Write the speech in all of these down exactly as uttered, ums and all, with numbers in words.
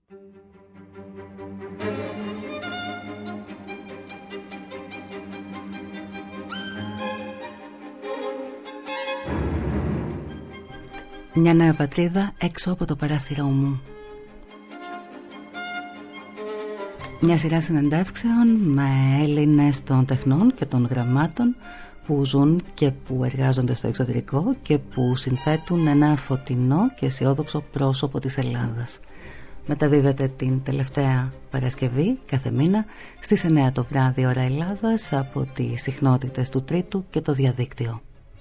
Μια νέα πατρίδα έξω από το παράθυρό μου. Μια σειρά συνεντεύξεων με Έλληνες των τεχνών και των γραμμάτων που ζουν και που εργάζονται στο εξωτερικό και που συνθέτουν ένα φωτεινό και αισιόδοξο πρόσωπο της Ελλάδας. Μεταδίδεται την τελευταία Παρασκευή κάθε μήνα στις εννιά το βράδυ ώρα Ελλάδας από τις συχνότητες του Τρίτου και το διαδίκτυο.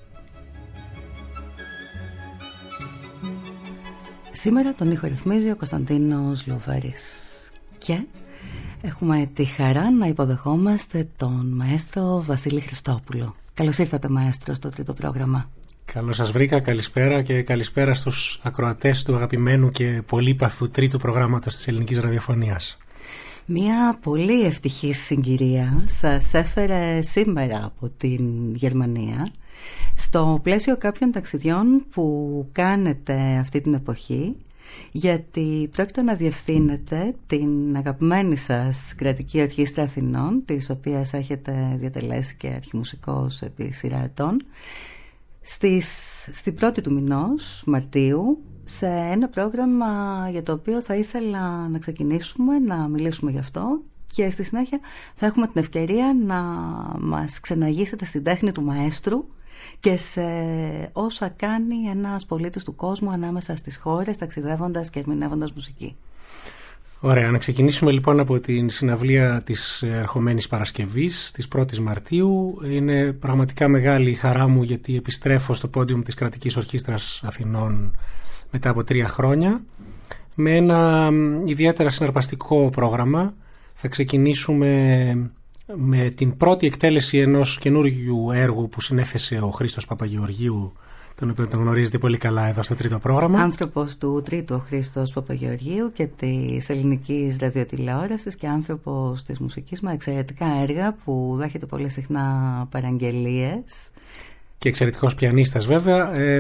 Σήμερα τον ήχο ρυθμίζει ο Κωνσταντίνος Λουβέρης και έχουμε τη χαρά να υποδεχόμαστε τον μαέστρο Βασίλη Χριστόπουλο. Καλώς ήρθατε, μαέστρο, στο τρίτο πρόγραμμα. Καλώς σας βρήκα, καλησπέρα και καλησπέρα στους ακροατές του αγαπημένου και πολύπαθου τρίτου προγράμματος της ελληνικής ραδιοφωνίας. Μια πολύ ευτυχής συγκυρία σας έφερε σήμερα από την Γερμανία στο πλαίσιο κάποιων ταξιδιών που κάνετε αυτή την εποχή, γιατί πρόκειται να διευθύνετε την αγαπημένη σας κρατική ορχήστρα Αθηνών, της οποίας έχετε διατελέσει και αρχιμουσικός επί σειρά ετών, στις, στην πρώτη του μηνός Μαρτίου, σε ένα πρόγραμμα για το οποίο θα ήθελα να ξεκινήσουμε να μιλήσουμε γι' αυτό και στη συνέχεια θα έχουμε την ευκαιρία να μας ξεναγήσετε στην τέχνη του μαέστρου και σε όσα κάνει ένας πολίτης του κόσμου ανάμεσα στις χώρες, ταξιδεύοντας και ερμηνεύοντας μουσική. Ωραία, να ξεκινήσουμε λοιπόν από την συναυλία της ερχομένης Παρασκευής, της πρώτης Μαρτίου. Είναι πραγματικά μεγάλη η χαρά μου γιατί επιστρέφω στο πόντιουμ της Κρατικής Ορχήστρας Αθηνών μετά από τρία χρόνια με ένα ιδιαίτερα συναρπαστικό πρόγραμμα. Θα ξεκινήσουμε με την πρώτη εκτέλεση ενός καινούργιου έργου που συνέθεσε ο Χρήστος Παπαγεωργίου, τον οποίο τον γνωρίζετε πολύ καλά εδώ στο τρίτο πρόγραμμα. Άνθρωπος του τρίτου ο Χρήστος Παπαγεωργίου και της ελληνικής ραδιοτηλεόρασης και άνθρωπος της μουσικής με εξαιρετικά έργα που δέχεται πολύ συχνά παραγγελίες. Και εξαιρετικός πιανίστας βέβαια. Ε,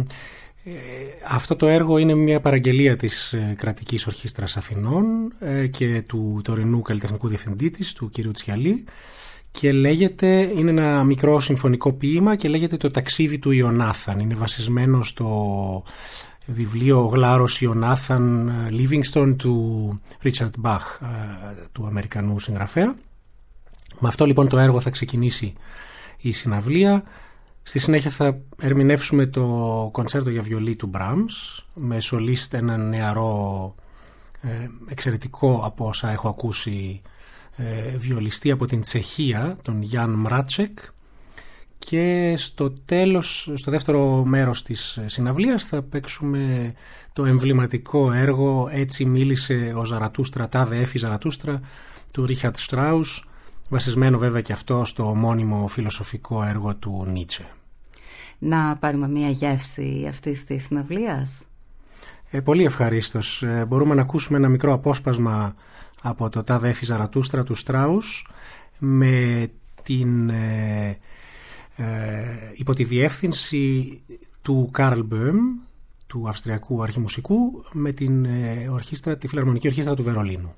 ε, αυτό το έργο είναι μια παραγγελία της Κρατικής Ορχήστρας Αθηνών ε, και του τωρινού καλλιτεχνικού διευθυντή της, του κ. Τσιαλή, και λέγεται, είναι ένα μικρό συμφωνικό ποίημα και λέγεται «Το ταξίδι του Ιωνάθαν». Είναι βασισμένο στο βιβλίο «Ο Γλάρος Ιωνάθαν Λίβινγκστον» του Ρίτσαρντ Μπαχ, του Αμερικανού συγγραφέα. Με αυτό λοιπόν το έργο θα ξεκινήσει η συναυλία. Στη συνέχεια θα ερμηνεύσουμε το κοντσέρτο για βιολί του Μπραμς με σολίστ έναν νεαρό ε, εξαιρετικό από όσα έχω ακούσει ε, βιολιστή από την Τσεχία, τον Γιάν Μράτσεκ, και στο τέλος, στο δεύτερο μέρος της συναυλίας θα παίξουμε το εμβληματικό έργο «Έτσι μίλησε ο Ζαρατούστρα, τάδε έφη Ζαρατούστρα» του Ρίχαρτ Στράους, βασισμένο βέβαια και αυτό στο μόνιμο φιλοσοφικό έργο του Νίτσε. Να πάρουμε μια γεύση αυτής της συναυλίας. Ε, πολύ ευχαρίστως. Ε, μπορούμε να ακούσουμε ένα μικρό απόσπασμα από το «Τάδε έφη Ζαρατούστρα» του Στράους με την, ε, ε, υπό τη διεύθυνση του Καρλ Μπöhm, του Αυστριακού αρχιμουσικού, με την ε, ορχήστρα, τη Φιλαρμονική Ορχήστρα του Βερολίνου.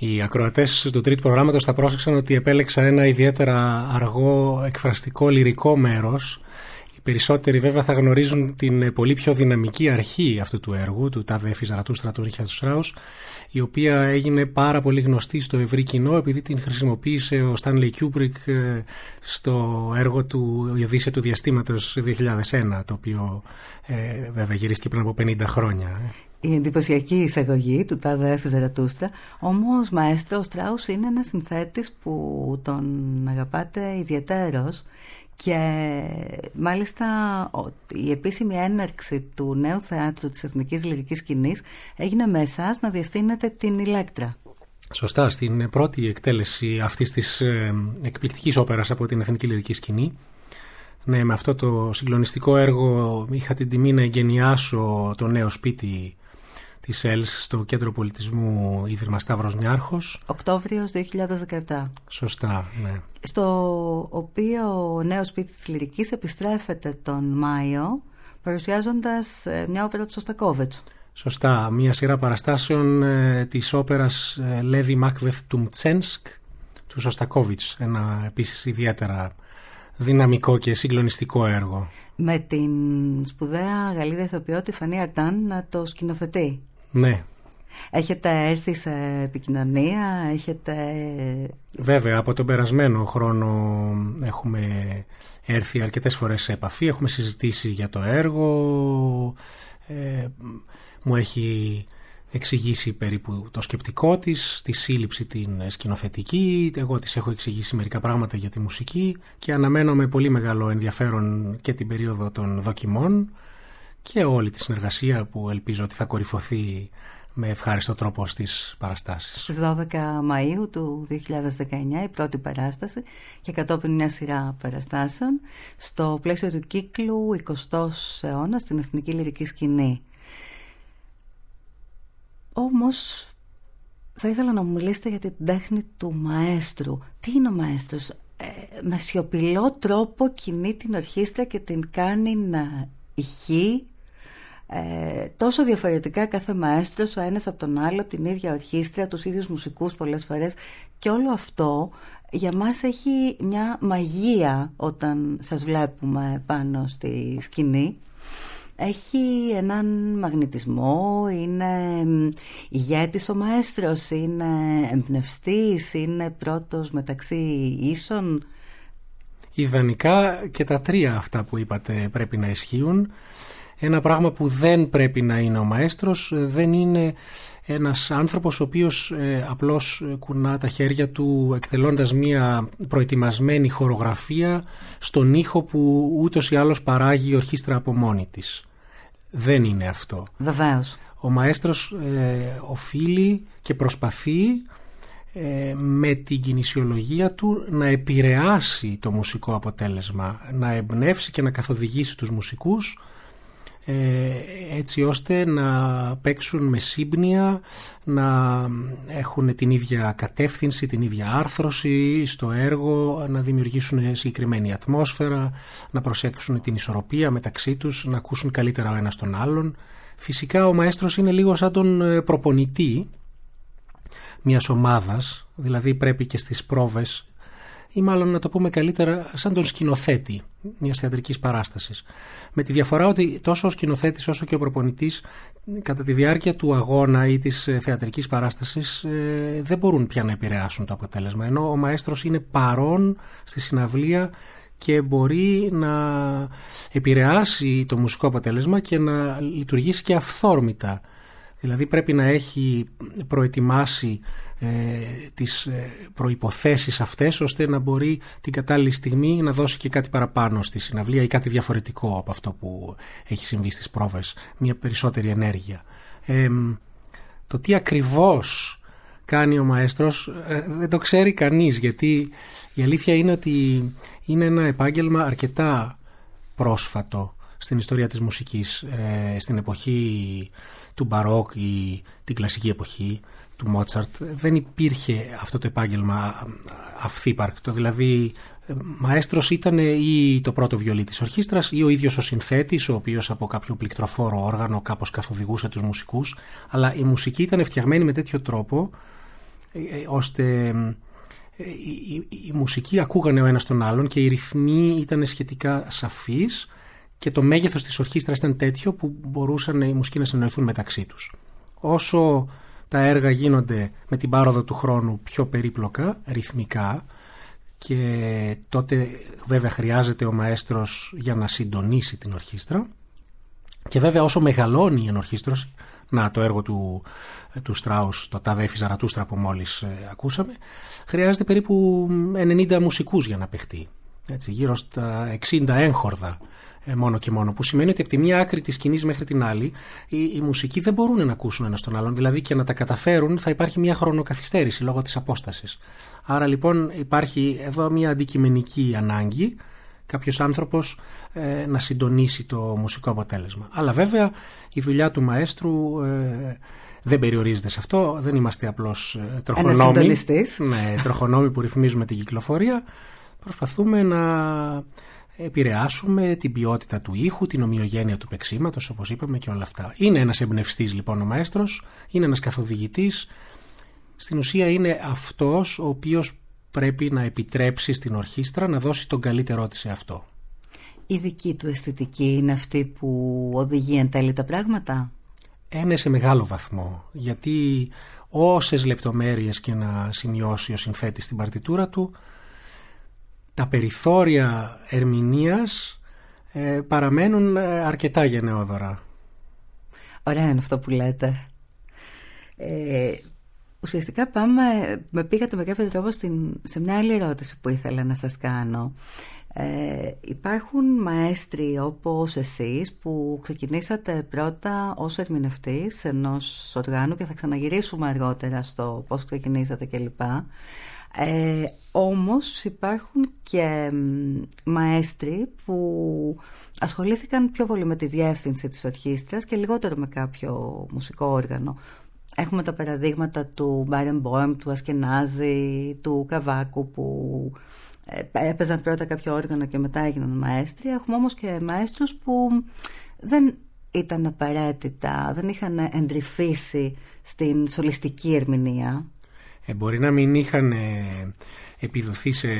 Οι ακροατές του τρίτου προγράμματος θα πρόσεξαν ότι επέλεξα ένα ιδιαίτερα αργό, εκφραστικό, λυρικό μέρος. Οι περισσότεροι βέβαια θα γνωρίζουν την πολύ πιο δυναμική αρχή αυτού του έργου, του «Τάδε έφη Ζαρατούστρα» του Ρίχαρντ Στράους, η οποία έγινε πάρα πολύ γνωστή στο ευρύ κοινό επειδή την χρησιμοποίησε ο Στάνλεϊ Κιούμπρικ στο έργο του «Η Οδύσσεια του Διαστήματος» δύο χιλιάδες ένα, το οποίο ε, βέβαια γυρίστηκε πριν από πενήντα χρόνια. Η εντυπωσιακή εισαγωγή του «Τάδε έφη Ζαρατούστρα», όμως μαέστρο, ο Στράους είναι ένας συνθέτης που τον αγαπάτε ιδιαιτέρως. Και μάλιστα η επίσημη έναρξη του νέου θεάτρου της Εθνικής Λυρικής Σκηνής έγινε με εσάς να διευθύνετε την Ηλέκτρα. Σωστά, στην πρώτη εκτέλεση αυτής της ε, εκπληκτικής όπερας από την Εθνική Λυρική Σκηνή. Ναι, με αυτό το συγκλονιστικό έργο είχα την τιμή να εγκαινιάσω το νέο σπίτι της ΕΛΣ στο Κέντρο Πολιτισμού Ίδρυμα Σταύρος Νιάρχος. Οκτώβριος δύο χιλιάδες δεκαεπτά. Σωστά, ναι. Στο οποίο ο νέο σπίτι της Λυρικής επιστρέφεται τον Μάιο παρουσιάζοντας μια όπερα του Σωστακόβιτς. Σωστά, μια σειρά παραστάσεων ε, της όπερας ε, Λέδη Μάκβεθ του Μτσένσκ του Σωστακόβιτς. Ένα επίσης ιδιαίτερα δυναμικό και συγκλονιστικό έργο. Με την σπουδαία Γαλλίδα ηθοποιό τη Φανή Αρτάν να το σκηνοθετεί. Ναι. Έχετε έρθει σε επικοινωνία, έχετε... Βέβαια, από τον περασμένο χρόνο έχουμε έρθει αρκετές φορές σε επαφή, έχουμε συζητήσει για το έργο, ε, μου έχει εξηγήσει περίπου το σκεπτικό της, τη σύλληψη την σκηνοθετική, εγώ της έχω εξηγήσει μερικά πράγματα για τη μουσική και αναμένω με πολύ μεγάλο ενδιαφέρον και την περίοδο των δοκιμών και όλη τη συνεργασία που ελπίζω ότι θα κορυφωθεί με ευχάριστο τρόπο στις παραστάσεις. Στις δώδεκα Μαΐου του δύο χιλιάδες δεκαεννιά η πρώτη παράσταση και κατόπιν μια σειρά παραστάσεων στο πλαίσιο του κύκλου εικοστός αιώνα στην Εθνική Λυρική Σκηνή. Όμως θα ήθελα να μου μιλήσετε για την τέχνη του μαέστρου. Τι είναι ο μαέστρος? Ε, με σιωπηλό τρόπο κινεί την ορχήστρα και την κάνει να ηχεί ε, τόσο διαφορετικά κάθε μαέστρος, ο ένας από τον άλλο, την ίδια ορχήστρα, τους ίδιους μουσικούς πολλές φορές, και όλο αυτό για μας έχει μια μαγεία όταν σας βλέπουμε πάνω στη σκηνή. Έχει έναν μαγνητισμό, είναι ηγέτης ο μαέστρος, είναι εμπνευστής, είναι πρώτος μεταξύ ίσων. Ιδανικά και τα τρία αυτά που είπατε πρέπει να ισχύουν. Ένα πράγμα που δεν πρέπει να είναι ο μαέστρος δεν είναι ένας άνθρωπος ο οποίος ε, απλώς κουνά τα χέρια του εκτελώντας μια προετοιμασμένη χορογραφία στον ήχο που ούτως ή άλλως παράγει η ορχήστρα από μόνη της. Δεν είναι αυτό. Βεβαίως. Ο μαέστρος ε, οφείλει και προσπαθεί ε, με την κινησιολογία του να επηρεάσει το μουσικό αποτέλεσμα, να εμπνεύσει και να καθοδηγήσει τους μουσικούς έτσι ώστε να παίξουν με σύμπνοια, να έχουν την ίδια κατεύθυνση, την ίδια άρθρωση στο έργο, να δημιουργήσουν συγκεκριμένη ατμόσφαιρα, να προσέξουν την ισορροπία μεταξύ τους, να ακούσουν καλύτερα ο ένας τον άλλον. Φυσικά ο μαέστρος είναι λίγο σαν τον προπονητή μιας ομάδας, δηλαδή πρέπει και στις πρόβες, ή μάλλον να το πούμε καλύτερα σαν τον σκηνοθέτη μιας θεατρικής παράστασης. Με τη διαφορά ότι τόσο ο σκηνοθέτης όσο και ο προπονητής κατά τη διάρκεια του αγώνα ή της θεατρικής παράστασης δεν μπορούν πια να επηρεάσουν το αποτέλεσμα, ενώ ο μαέστρος είναι παρόν στη συναυλία και μπορεί να επηρεάσει το μουσικό αποτέλεσμα και να λειτουργήσει και αυθόρμητα. Δηλαδή πρέπει να έχει προετοιμάσει ε, τις ε, προϋποθέσεις αυτές ώστε να μπορεί την κατάλληλη στιγμή να δώσει και κάτι παραπάνω στη συναυλία ή κάτι διαφορετικό από αυτό που έχει συμβεί στις πρόβες, μια περισσότερη ενέργεια. Ε, το τι ακριβώς κάνει ο μαέστρος ε, δεν το ξέρει κανείς, γιατί η αλήθεια είναι ότι είναι ένα επάγγελμα αρκετά πρόσφατο στην ιστορία της μουσικής, ε, στην εποχή του Μπαρόκ ή την κλασική εποχή του Μότσαρτ δεν υπήρχε αυτό το επάγγελμα αυθύπαρκτο, δηλαδή μαέστρος ήταν ή το πρώτο βιολί της ορχήστρας ή ο ίδιος ο συνθέτης, ο οποίος από κάποιο πληκτροφόρο όργανο κάπως καθοδηγούσε τους μουσικούς, αλλά η μουσική ήταν φτιαγμένη με τέτοιο τρόπο ώστε η, η, η μουσική ακούγανε ο ένας τον άλλον και οι ρυθμοί ήταν σχετικά σαφείς και το μέγεθος της ορχήστρας ήταν τέτοιο που μπορούσαν οι μουσικοί να συνοηθούν μεταξύ τους. Όσο τα έργα γίνονται με την πάροδο του χρόνου πιο περίπλοκα, ρυθμικά, και τότε βέβαια χρειάζεται ο μαέστρος για να συντονίσει την ορχήστρα, και βέβαια όσο μεγαλώνει η ενορχήστρωση, να το έργο του, του Στράους, το Ταδέφη Ζαρατούστρα που μόλις ε, ακούσαμε, χρειάζεται περίπου ενενήντα μουσικούς για να παιχτεί. Έτσι, γύρω στα εξήντα έγχορδα ε, μόνο και μόνο, που σημαίνει ότι από τη μία άκρη της σκηνής μέχρι την άλλη οι, οι μουσικοί δεν μπορούν να ακούσουν ένας τον άλλον, δηλαδή και να τα καταφέρουν θα υπάρχει μια χρονοκαθυστέρηση λόγω της απόστασης. Άρα λοιπόν υπάρχει εδώ μια αντικειμενική ανάγκη κάποιος άνθρωπος ε, να συντονίσει το μουσικό αποτέλεσμα. Αλλά βέβαια η δουλειά του μαέστρου ε, δεν περιορίζεται σε αυτό. Δεν είμαστε απλώς ε, τροχονόμοι, ναι, τροχονόμοι που ρυθμίζουμε την κυκλοφορία. Προσπαθούμε να επηρεάσουμε την ποιότητα του ήχου, την ομοιογένεια του παίξηματος, όπως είπαμε, και όλα αυτά. Είναι ένας εμπνευστής λοιπόν ο μαέστρος, είναι ένας καθοδηγητής. Στην ουσία είναι αυτός ο οποίος πρέπει να επιτρέψει στην ορχήστρα να δώσει τον καλύτερό της σε αυτό. Η δική του αισθητική είναι αυτή που οδηγεί εν τέλει τα πράγματα? Είναι σε μεγάλο βαθμό, γιατί όσες λεπτομέρειες και να σημειώσει ο συνθέτης στην παρτιτούρα του, τα περιθώρια ερμηνείας ε, παραμένουν αρκετά γενναιόδωρα. Ωραία είναι αυτό που λέτε. Ε, ουσιαστικά πάμε, με πήγατε με κάποιο τρόπο στην, σε μια άλλη ερώτηση που ήθελα να σας κάνω. Ε, υπάρχουν μαέστροι όπως εσείς που ξεκινήσατε πρώτα ως ερμηνευτής ενός οργάνου, και θα ξαναγυρίσουμε αργότερα στο πώς ξεκινήσατε κλπ. Ε, όμως υπάρχουν και μαέστροι που ασχολήθηκαν πιο πολύ με τη διεύθυνση της ορχήστρας και λιγότερο με κάποιο μουσικό όργανο. Έχουμε τα παραδείγματα του Μπάρενμπόεμ, του Ασκενάζη, του Καβάκου, που έπαιζαν πρώτα κάποιο όργανο και μετά έγιναν μαέστροι. Έχουμε όμως και μαέστρους που δεν ήταν απαραίτητα, δεν είχαν εντρυφήσει στην σολιστική ερμηνεία. Ε, μπορεί να μην είχαν επιδοθεί σε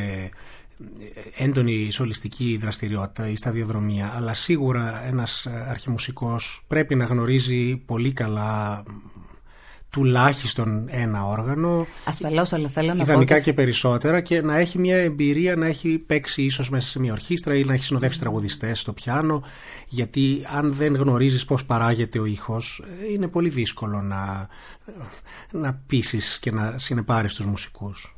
έντονη σολιστική δραστηριότητα ή σταδιοδρομία, αλλά σίγουρα ένας αρχιμουσικός πρέπει να γνωρίζει πολύ καλά τουλάχιστον ένα όργανο. Ασφαλώς, αλλά θέλω να ιδανικά πω και περισσότερα, και να έχει μια εμπειρία, να έχει παίξει ίσως μέσα σε μια ορχήστρα ή να έχει συνοδεύσει τραγουδιστές στο πιάνο, γιατί αν δεν γνωρίζεις πώς παράγεται ο ήχος, είναι πολύ δύσκολο να, να πείσεις και να συνεπάρεις τους μουσικούς.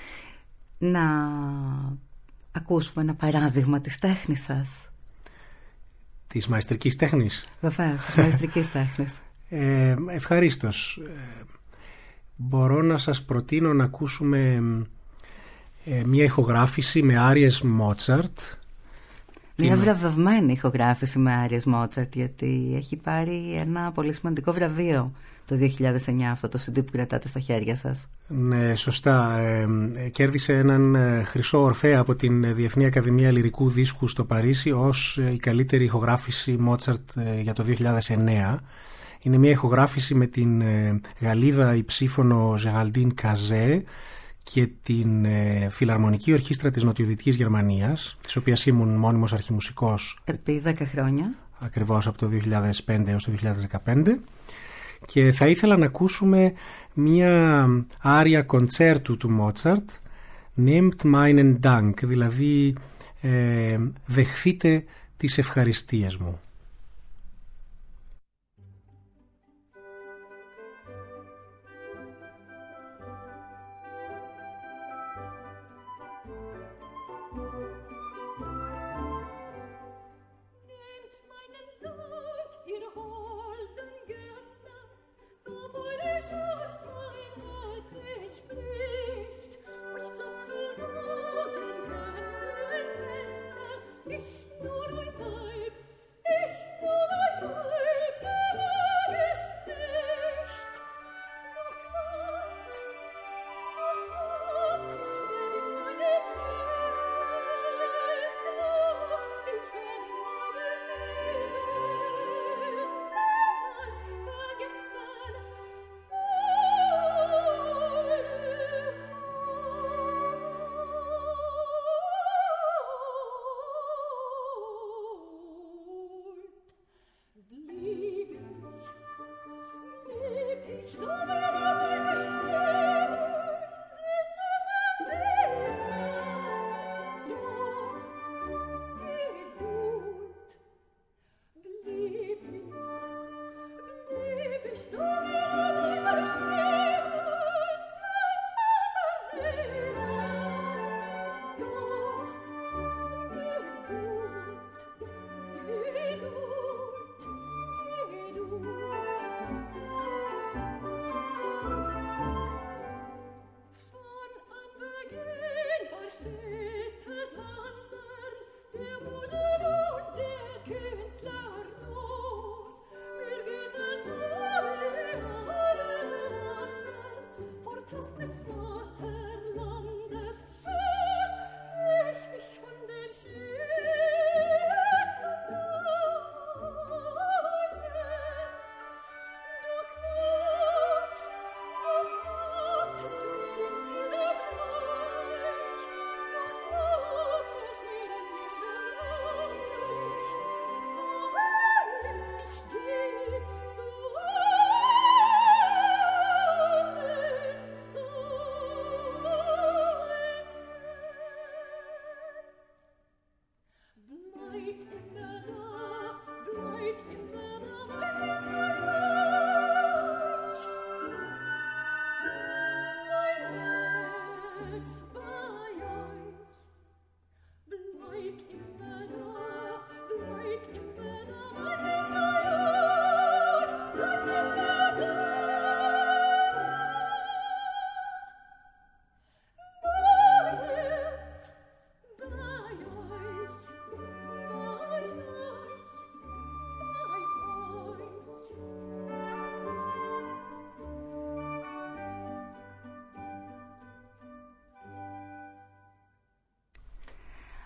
Να ακούσουμε ένα παράδειγμα της τέχνης σας. Της μαεστρικής τέχνης? Βεβαίως, της μαεστρικής τέχνης. Ε, ευχαρίστως. Ε, μπορώ να σας προτείνω να ακούσουμε ε, μια ηχογράφηση με άριες Μότσαρτ. Μια την... βραβευμένη ηχογράφηση με άριες Μότσαρτ, γιατί έχει πάρει ένα πολύ σημαντικό βραβείο το δύο χιλιάδες εννιά αυτό το σι ντι που κρατάτε στα χέρια σας. Ναι, σωστά. Ε, κέρδισε έναν χρυσό ορφέα από την Διεθνή Ακαδημία Λυρικού Δίσκου στο Παρίσι ως η καλύτερη ηχογράφηση Μότσαρτ για το δύο χιλιάδες εννέα. Είναι μια ηχογράφηση με την Γαλλίδα υψήφωνο Ζεραλντίν Καζέ και την Φιλαρμονική Ορχήστρα της Νοτιοδυτικής Γερμανίας, της οποίας ήμουν μόνιμος αρχιμουσικός επί δέκα χρόνια. Ακριβώς από το δύο χιλιάδες πέντε έως το δύο χιλιάδες δεκαπέντε. Και θα ήθελα να ακούσουμε μια άρια κοντσέρτου του Μότσαρτ, Nehmt meinen Dank, δηλαδή ε, δεχθείτε τις ευχαριστίες μου. Ich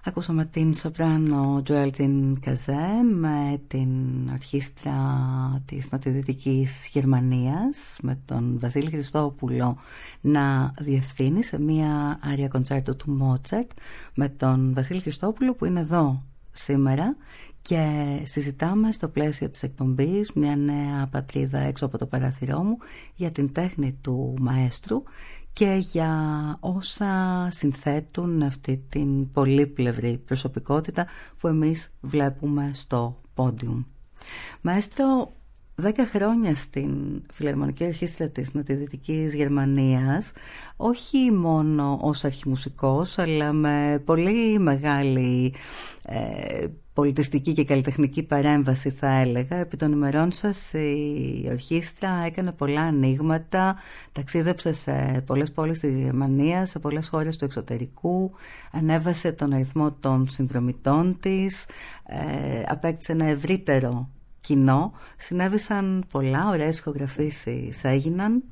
Ακούσαμε την σοπράνο Τζουέλτιν Καζέ με την ορχήστρα της Νοτιοδυτικής Γερμανίας, με τον Βασίλη Χριστόπουλο να διευθύνει σε μία άρια κοντσέρτο του Μότσαρτ, με τον Βασίλη Χριστόπουλο που είναι εδώ σήμερα, και συζητάμε στο πλαίσιο της εκπομπής «Μια νέα πατρίδα έξω από το παράθυρό μου» για την τέχνη του μαέστρου και για όσα συνθέτουν αυτή την πολύπλευρη προσωπικότητα που εμείς βλέπουμε στο πόντιουμ. Μαέστρο, δέκα χρόνια στην Φιλαρμονική Ορχήστρα της Νοτιοδυτικής Γερμανίας, όχι μόνο ως αρχιμουσικός, αλλά με πολύ μεγάλη ε, πολιτιστική και καλλιτεχνική παρέμβαση, θα έλεγα. Επί των ημερών σας η ορχήστρα έκανε πολλά ανοίγματα, ταξίδεψε σε πολλές πόλεις της Γερμανίας, σε πολλές χώρες του εξωτερικού, ανέβασε τον αριθμό των συνδρομητών της, ε, απέκτησε ένα ευρύτερο κοινό, συνέβησαν πολλά, ωραίες ηχογραφήσεις έγιναν.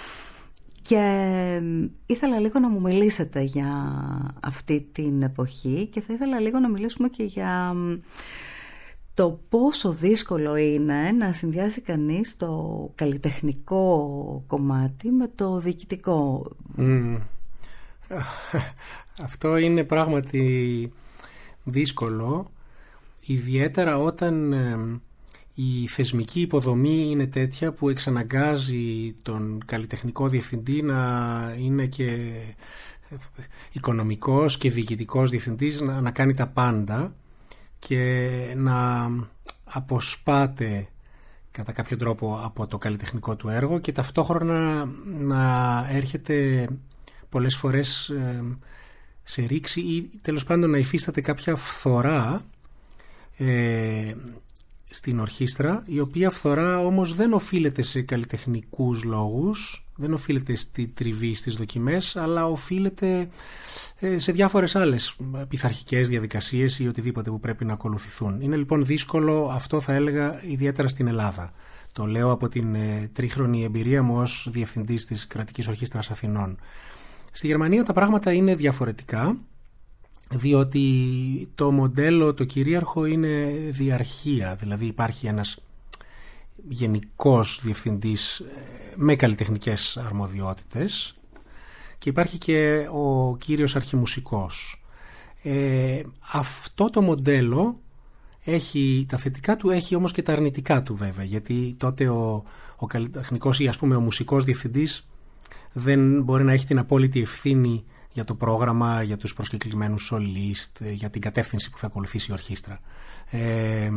Και ήθελα λίγο να μου μιλήσετε για αυτή την εποχή και θα ήθελα λίγο να μιλήσουμε και για το πόσο δύσκολο είναι να συνδυάσει κανείς το καλλιτεχνικό κομμάτι με το διοικητικό. Mm. Αυτό είναι πράγματι δύσκολο, ιδιαίτερα όταν η θεσμική υποδομή είναι τέτοια που εξαναγκάζει τον καλλιτεχνικό διευθυντή να είναι και οικονομικός και διοικητικός διευθυντής, να, να κάνει τα πάντα και να αποσπάται κατά κάποιο τρόπο από το καλλιτεχνικό του έργο και ταυτόχρονα να έρχεται πολλές φορές σε ρήξη ή τέλος πάντων να υφίσταται κάποια φθορά ε, στην ορχήστρα, η οποία φθορά όμως δεν οφείλεται σε καλλιτεχνικούς λόγους, δεν οφείλεται στη τριβή, στις δοκιμές, αλλά οφείλεται σε διάφορες άλλες πειθαρχικές διαδικασίες ή οτιδήποτε που πρέπει να ακολουθηθούν. Είναι λοιπόν δύσκολο αυτό, θα έλεγα, ιδιαίτερα στην Ελλάδα. Το λέω από την τρίχρονη εμπειρία μου ως διευθυντής της Κρατικής Ορχήστρας Αθηνών. Στη Γερμανία τα πράγματα είναι διαφορετικά, διότι το μοντέλο, το κυρίαρχο είναι διαρχία, δηλαδή υπάρχει ένας γενικός διευθυντής με καλλιτεχνικές αρμοδιότητες και υπάρχει και ο κύριος αρχιμουσικός. Ε, αυτό το μοντέλο έχει τα θετικά του, έχει όμως και τα αρνητικά του βέβαια, γιατί τότε ο, ο καλλιτεχνικός ή ας πούμε ο μουσικός διευθυντής δεν μπορεί να έχει την απόλυτη ευθύνη για το πρόγραμμα, για τους προσκεκλημένους σολίστ, για την κατεύθυνση που θα ακολουθήσει η ορχήστρα. Ε,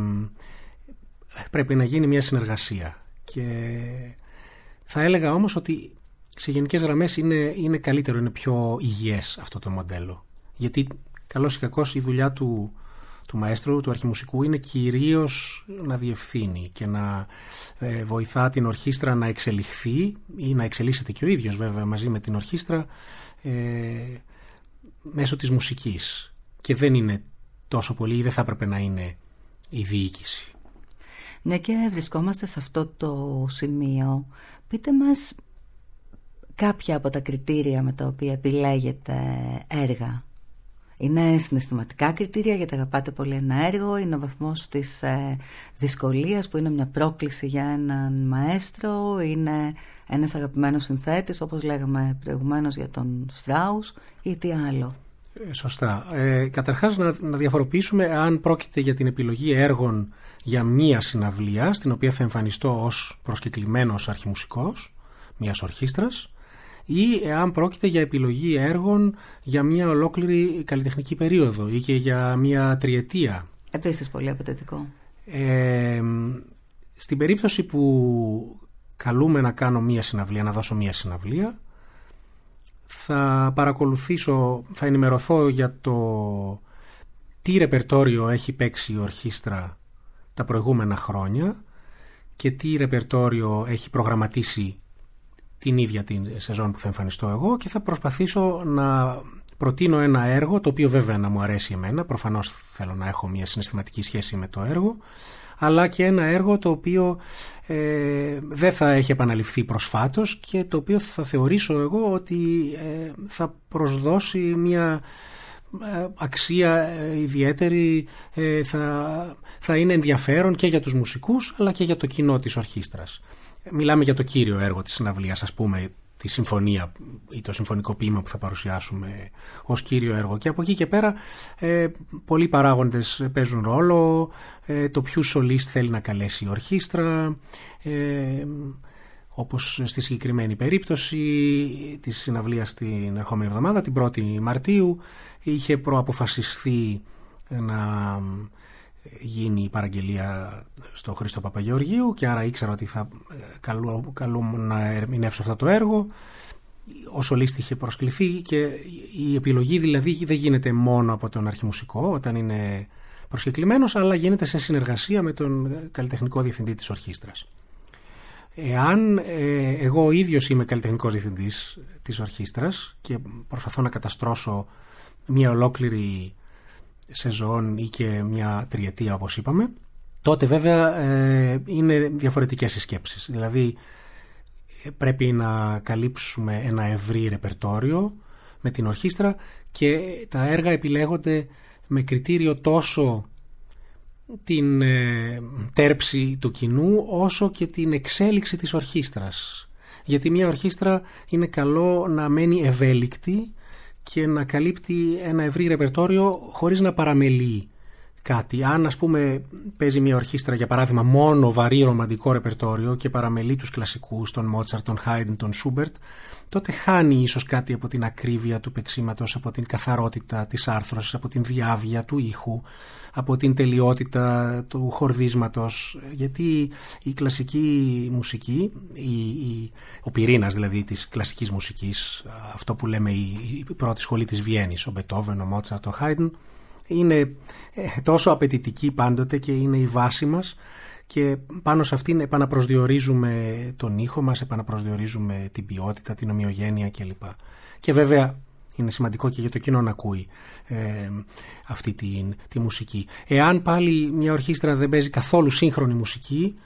πρέπει να γίνει μια συνεργασία και θα έλεγα όμως ότι σε γενικές γραμμές είναι, είναι καλύτερο, είναι πιο υγιές αυτό το μοντέλο, γιατί καλώς ή κακώς η δουλειά του, του μαέστρου, του αρχιμουσικού είναι κυρίως να διευθύνει και να ε, βοηθά την ορχήστρα να εξελιχθεί ή να εξελίσσεται και ο ίδιος βέβαια μαζί με την ορχήστρα Ε, μέσω της μουσικής, και δεν είναι τόσο πολύ ή δεν θα έπρεπε να είναι η διοίκηση. Μια και βρισκόμαστε σε αυτό το σημείο, πείτε μας κάποια από τα κριτήρια με τα οποία επιλέγετε έργα. Είναι συναισθηματικά κριτήρια γιατί αγαπάτε πολύ ένα έργο, είναι ο βαθμός της ε, δυσκολίας που είναι μια πρόκληση για έναν μαέστρο, είναι ένας αγαπημένος συνθέτης όπως λέγαμε προηγουμένως για τον Στράους ή τι άλλο. Ε, σωστά. Ε, καταρχάς να, να διαφοροποιήσουμε αν πρόκειται για την επιλογή έργων για μία συναυλία στην οποία θα εμφανιστώ ως προσκεκλημένος αρχιμουσικός μιας ορχήστρας, ή εάν πρόκειται για επιλογή έργων για μια ολόκληρη καλλιτεχνική περίοδο ή και για μια τριετία. Επίσης πολύ απαιτητικό. Ε, στην περίπτωση που καλούμε να κάνω μια συναυλία, να δώσω μια συναυλία, θα παρακολουθήσω, θα ενημερωθώ για το τι ρεπερτόριο έχει παίξει η ορχήστρα τα προηγούμενα χρόνια και τι ρεπερτόριο έχει προγραμματίσει την ίδια την σεζόν που θα εμφανιστώ εγώ, και θα προσπαθήσω να προτείνω ένα έργο το οποίο βέβαια να μου αρέσει εμένα, προφανώς θέλω να έχω μια συναισθηματική σχέση με το έργο, αλλά και ένα έργο το οποίο ε, δεν θα έχει επαναληφθεί προσφάτως και το οποίο θα θεωρήσω εγώ ότι ε, θα προσδώσει μια αξία ιδιαίτερη, θα, θα είναι ενδιαφέρον και για τους μουσικούς αλλά και για το κοινό της ορχήστρας. Μιλάμε για το κύριο έργο της συναυλίας, ας πούμε, τη συμφωνία ή το συμφωνικό ποίημα που θα παρουσιάσουμε ως κύριο έργο, και από εκεί και πέρα ε, πολλοί παράγοντες παίζουν ρόλο, ε, το ποιους σολίστ θέλει να καλέσει η ορχήστρα, ε, όπως στη συγκεκριμένη περίπτωση της συναυλίας την ερχόμενη εβδομάδα, την πρώτη Μαρτίου, είχε προαποφασιστεί να γίνει η παραγγελία στο Χρήστο Παπαγεωργίου και άρα ήξερα ότι θα καλούμε να ερμηνεύσω αυτό το έργο. Ο σολίστη είχε προσκληθεί και η επιλογή δηλαδή δεν γίνεται μόνο από τον αρχιμουσικό όταν είναι προσκεκλημένος, αλλά γίνεται σε συνεργασία με τον καλλιτεχνικό διευθυντή της ορχήστρας. Εάν ε, εγώ ο ίδιος είμαι καλλιτεχνικός διευθυντής της ορχήστρας και προσπαθώ να καταστρώσω μια ολόκληρη σεζόν ή και μια τριετία όπως είπαμε, τότε βέβαια ε, είναι διαφορετικές οι σκέψεις. Δηλαδή πρέπει να καλύψουμε ένα ευρύ ρεπερτόριο με την ορχήστρα και τα έργα επιλέγονται με κριτήριο τόσο την ε, τέρψη του κοινού όσο και την εξέλιξη της ορχήστρας. Γιατί μια ορχήστρα είναι καλό να μένει ευέλικτη και να καλύπτει ένα ευρύ ρεπερτόριο χωρίς να παραμελεί κάτι. Αν, ας πούμε, παίζει μια ορχήστρα για παράδειγμα μόνο βαρύ ρομαντικό ρεπερτόριο και παραμελεί τους κλασικούς, τον Μότσαρτ, τον Χάιντν, τον Σούμπερτ, τότε χάνει ίσως κάτι από την ακρίβεια του παίξηματος, από την καθαρότητα της άρθρωσης, από την διάβγεια του ήχου, από την τελειότητα του χορδίσματος, γιατί η κλασική μουσική, η, η, ο πυρήνας δηλαδή της κλασικής μουσικής, αυτό που λέμε η, η πρώτη σχολή της Βιέννης, ο Μπετόβεν, ο Μότσαρτ, ο Χάιντν, είναι τόσο απαιτητική πάντοτε και είναι η βάση μας και πάνω σε αυτήν επαναπροσδιορίζουμε τον ήχο μας, επαναπροσδιορίζουμε την ποιότητα, την ομοιογένεια κλπ. Και βέβαια είναι σημαντικό και για το κοινό να ακούει ε, αυτή τη, τη μουσική. Εάν πάλι μια ορχήστρα δεν παίζει καθόλου σύγχρονη μουσική,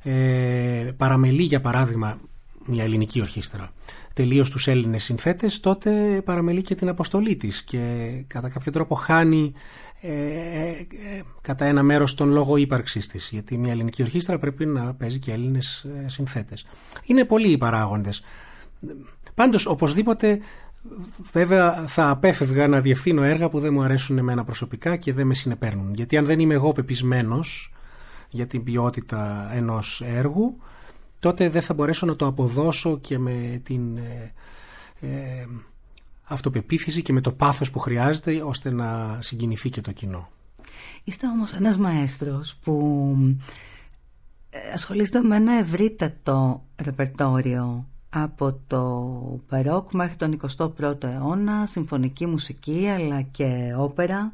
ε, παραμελεί για παράδειγμα μια ελληνική ορχήστρα τελείως τους Έλληνες συνθέτες, τότε παραμελεί και την αποστολή της και κατά κάποιο τρόπο χάνει ε, ε, ε, κατά ένα μέρος τον λόγο ύπαρξής της, γιατί μια ελληνική ορχήστρα πρέπει να παίζει και Έλληνες ε, συνθέτες. Είναι πολλοί οι παράγοντες. Πάντως οπωσδήποτε βέβαια θα απέφευγα να διευθύνω έργα που δεν μου αρέσουν εμένα προσωπικά και δεν με συνεπέρνουν, γιατί αν δεν είμαι εγώ πεπισμένος για την ποιότητα ενός έργου, τότε δεν θα μπορέσω να το αποδώσω και με την ε, ε, αυτοπεποίθηση και με το πάθος που χρειάζεται ώστε να συγκινηθεί και το κοινό. Είστε όμως ένας μαέστρος που ασχολείστε με ένα ευρύτατο ρεπερτόριο από το μπαρόκ μέχρι τον εικοστό πρώτο αιώνα, συμφωνική μουσική αλλά και όπερα.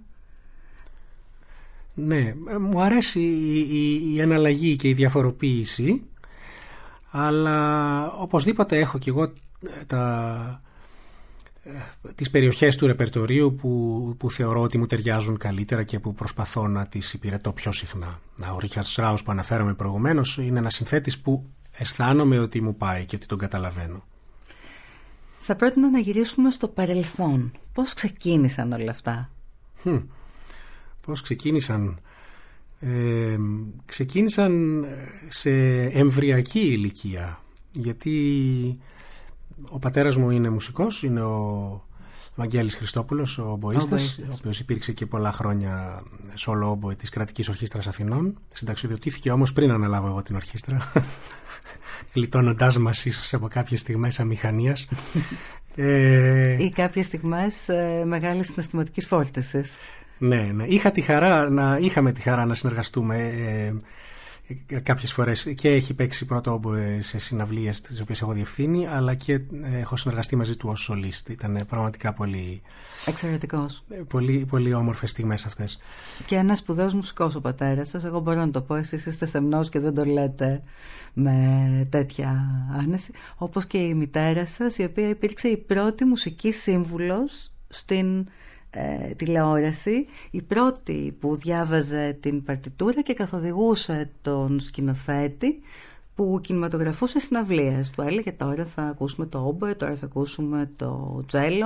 Ναι, μου αρέσει η, η, η εναλλαγή και η διαφοροποίηση, αλλά οπωσδήποτε έχω και εγώ τα, τις περιοχές του ρεπερτορίου που, που θεωρώ ότι μου ταιριάζουν καλύτερα και που προσπαθώ να τις υπηρετώ πιο συχνά. Ο Ρίχαρτ Στράους που αναφέραμε προηγουμένως είναι ένας συνθέτης που αισθάνομαι ότι μου πάει και ότι τον καταλαβαίνω. Θα πρότεινα να γυρίσουμε στο παρελθόν. Πώς ξεκίνησαν όλα αυτά? Hm. Πώς ξεκίνησαν? Ε, ξεκίνησαν σε εμβριακή ηλικία, γιατί ο πατέρας μου είναι μουσικός, είναι ο Βαγγέλης Χριστόπουλος, ο ομποίστας, ο οποίος υπήρξε και πολλά χρόνια solo oboe της Κρατικής Ορχήστρας Αθηνών. Συνταξιοδοτήθηκε όμως πριν αναλάβω εγώ την ορχήστρα, γλιτώνοντάς μας ίσως από κάποιες στιγμές αμηχανίας ε... ή κάποιες στιγμές ε, μεγάλης συναισθηματικής φόρτισης. Ναι, ναι. Είχα τη χαρά να, είχαμε τη χαρά να συνεργαστούμε ε, ε, κάποιες φορές και έχει παίξει πρώτο όμποε σε συναυλίες τις οποίες έχω διευθύνει, αλλά και ε, έχω συνεργαστεί μαζί του ως σολίστ. Ήταν πραγματικά πολύ εξαιρετικός. Ε, πολύ, πολύ όμορφες στιγμές αυτές. Και ένας σπουδαίος μουσικός ο πατέρας σας, εγώ μπορώ να το πω, εσείς είστε σεμνός και δεν το λέτε με τέτοια άνεση, όπως και η μητέρα σας, η οποία υπήρξε η πρώτη μουσική σύμβουλος στην Ε, τηλεόραση, η πρώτη που διάβαζε την παρτιτούρα και καθοδηγούσε τον σκηνοθέτη που κινηματογραφούσε συναυλίες. Του έλεγε τώρα θα ακούσουμε το όμπε, τώρα θα ακούσουμε το τζέλο,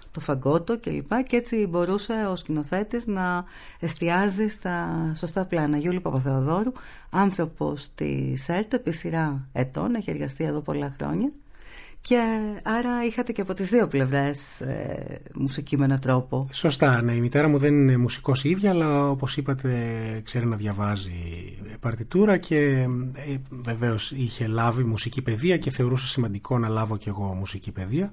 το φαγκότο κλπ. Και έτσι μπορούσε ο σκηνοθέτης να εστιάζει στα σωστά πλάνα. Γιούλη Παπαθεοδόρου, άνθρωπος της ΕΡΤ επί σειρά ετών, έχει εργαστεί εδώ πολλά χρόνια. Και άρα είχατε και από τις δύο πλευρές ε, μουσική με έναν τρόπο. Σωστά, ναι. Η μητέρα μου δεν είναι μουσικός η ίδια, αλλά όπως είπατε ξέρει να διαβάζει παρτιτούρα και ε, βεβαίως είχε λάβει μουσική παιδεία και θεωρούσε σημαντικό να λάβω κι εγώ μουσική παιδεία.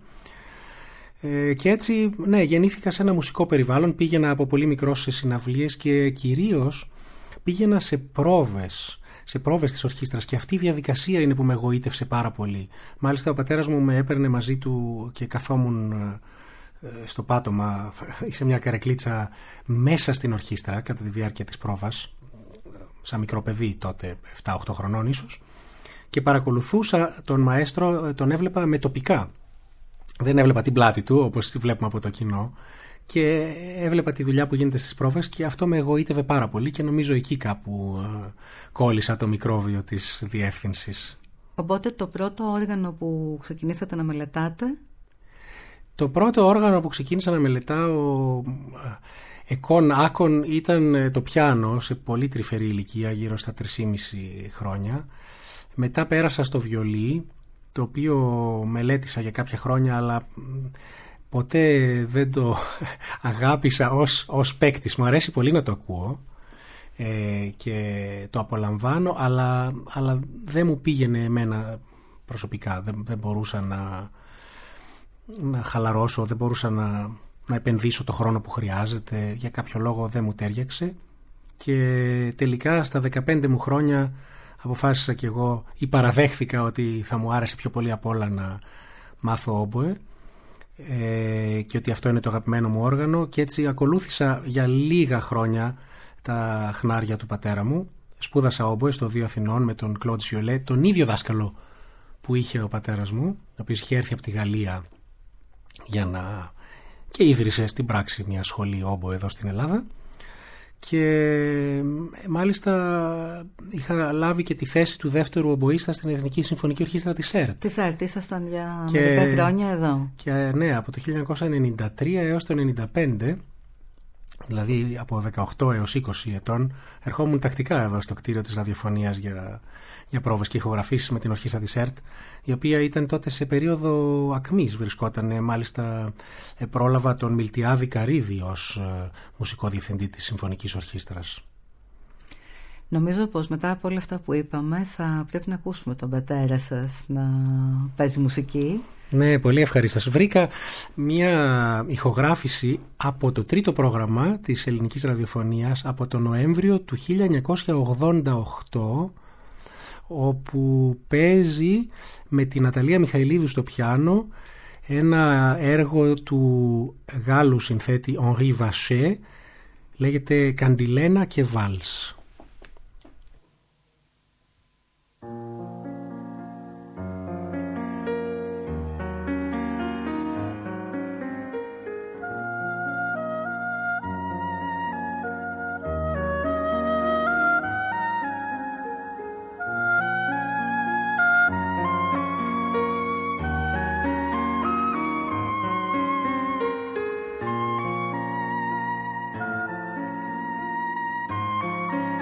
Ε, και έτσι, ναι, γεννήθηκα σε ένα μουσικό περιβάλλον, πήγαινα από πολύ μικρός σε συναυλίες και κυρίως πήγαινα σε πρόβες. σε πρόβες της ορχήστρας και αυτή η διαδικασία είναι που με εγωίτευσε πάρα πολύ. Μάλιστα ο πατέρας μου με έπαιρνε μαζί του και καθόμουν στο πάτωμα ή σε μια καρεκλίτσα μέσα στην ορχήστρα κατά τη διάρκεια της πρόβας, σαν μικρό παιδί τότε, επτά οκτώ χρονών ίσως, και παρακολουθούσα τον μαέστρο, τον έβλεπα με τοπικά. Δεν έβλεπα την πλάτη του όπως τη βλέπουμε από το κοινό, και έβλεπα τη δουλειά που γίνεται στις πρόβες και αυτό με εγωίτευε πάρα πολύ και νομίζω εκεί κάπου ε, κόλλησα το μικρόβιο της διεύθυνσης. Οπότε το πρώτο όργανο που ξεκινήσατε να μελετάτε? Το πρώτο όργανο που ξεκίνησα να μελετάω εκόν άκον ήταν το πιάνο σε πολύ τρυφερή ηλικία, γύρω στα τρία και μισή χρόνια. Μετά πέρασα στο βιολί, το οποίο μελέτησα για κάποια χρόνια, αλλά ποτέ δεν το αγάπησα ως, ως παίκτης. Μου αρέσει πολύ να το ακούω ε, και το απολαμβάνω, αλλά, αλλά δεν μου πήγαινε εμένα προσωπικά. Δεν, δεν μπορούσα να, να χαλαρώσω, δεν μπορούσα να, να επενδύσω το χρόνο που χρειάζεται. Για κάποιο λόγο δεν μου τέριαξε και τελικά στα δεκαπέντε μου χρόνια αποφάσισα κι εγώ ή παραδέχθηκα ότι θα μου άρεσε πιο πολύ απ' όλα να μάθω όμποε ε, και ότι αυτό είναι το αγαπημένο μου όργανο, και έτσι ακολούθησα για λίγα χρόνια τα χνάρια του πατέρα μου. Σπούδασα όμποε στο Δύο Αθηνών με τον Κλοντ Σιολέ, τον ίδιο δάσκαλο που είχε ο πατέρας μου, ο οποίος είχε έρθει από τη Γαλλία για να... και ίδρυσε στην πράξη μια σχολή όμποε εδώ στην Ελλάδα. Και μάλιστα είχα λάβει και τη θέση του δεύτερου ομποίστα στην Εθνική Συμφωνική Ορχήστρα της ΕΡΤ. Της ΕΡΤ, ήσασταν για και... μερικά χρόνια εδώ. Και ναι, από το χίλια εννιακόσια ενενήντα τρία έως το ενενήντα πέντε, δηλαδή από δεκαοκτώ έως είκοσι ετών, ερχόμουν τακτικά εδώ στο κτίριο της ραδιοφωνίας για, για πρόβες και ηχογραφήσεις με την ορχήστρα της ΕΡΤ, η οποία ήταν τότε σε περίοδο ακμής βρισκόταν. Μάλιστα πρόλαβα τον Μιλτιάδη Καρύδη ως μουσικό διευθυντή της Συμφωνικής Ορχήστρας. Νομίζω πως μετά από όλα αυτά που είπαμε θα πρέπει να ακούσουμε τον πατέρα σας να παίζει μουσική. Ναι, πολύ ευχαριστώ. Βρήκα μια ηχογράφηση από το τρίτο πρόγραμμα της ελληνικής ραδιοφωνίας από τον Νοέμβριο του χίλια εννιακόσια ογδόντα οκτώ, όπου παίζει με την Αταλία Μιχαηλίδου στο πιάνο ένα έργο του Γάλλου συνθέτη Henri Vacher, λέγεται «Καντιλένα και Βάλς». Thank you.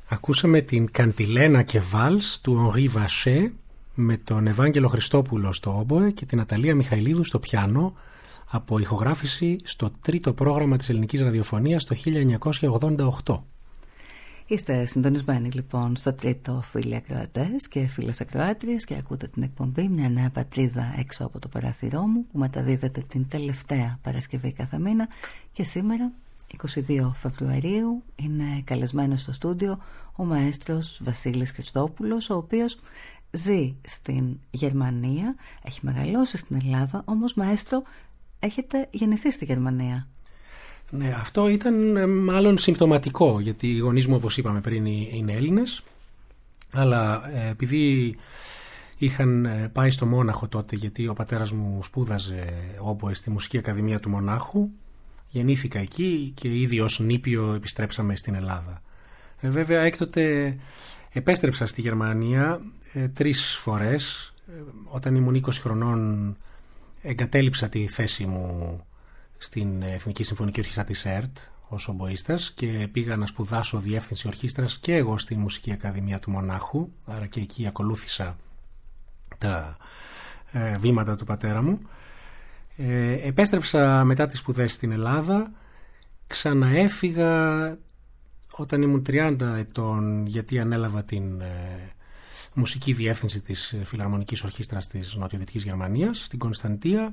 Ακούσαμε την Καντιλένα και Βάλς του Henri Vacher με τον Ευάγγελο Χριστόπουλο στο όμποε και την Αταλία Μιχαηλίδου στο πιάνο, από ηχογράφηση στο τρίτο πρόγραμμα της ελληνικής ραδιοφωνίας το χίλια εννιακόσια ογδόντα οκτώ. Είστε συντονισμένοι λοιπόν στο τρίτο, φίλοι ακροατές και φίλες ακροάτριες, και ακούτε την εκπομπή «Μια νέα πατρίδα έξω από το παράθυρό μου», που μεταδίδεται την τελευταία Παρασκευή κάθε μήνα. Και σήμερα, είκοσι δύο Φεβρουαρίου, είναι καλεσμένος στο στούντιο ο μαέστρος Βασίλης Χριστόπουλος, ο οποίος ζει στην Γερμανία, έχει μεγαλώσει στην Ελλάδα, όμως μαέστρο έχετε γεννηθεί στη Γερμανία. Ναι, αυτό ήταν μάλλον συμπτωματικό, γιατί οι γονείς μου, όπως είπαμε πριν, είναι Έλληνες, αλλά ε, επειδή είχαν πάει στο Μόναχο τότε, γιατί ο πατέρας μου σπούδαζε όμποε στη Μουσική Ακαδημία του Μονάχου, γεννήθηκα εκεί και ήδη ως νήπιο επιστρέψαμε στην Ελλάδα. Ε, βέβαια έκτοτε επέστρεψα στη Γερμανία ε, τρεις φορές. Ε, όταν ήμουν είκοσι χρονών εγκατέλειψα τη θέση μου στην Εθνική Συμφωνική Ορχήστρα της ΕΡΤ ως ομποίστας και πήγα να σπουδάσω διεύθυνση ορχήστρας και εγώ στη Μουσική Ακαδημία του Μονάχου, άρα και εκεί ακολούθησα τα ε, βήματα του πατέρα μου. Ε, επέστρεψα μετά τις σπουδές στην Ελλάδα, ξαναέφυγα όταν ήμουν τριάντα ετών, γιατί ανέλαβα την ε, μουσική διεύθυνση της Φιλαρμονικής Ορχήστρας της Νοτιοδυτικής Γερμανίας στην Κωνσταντία.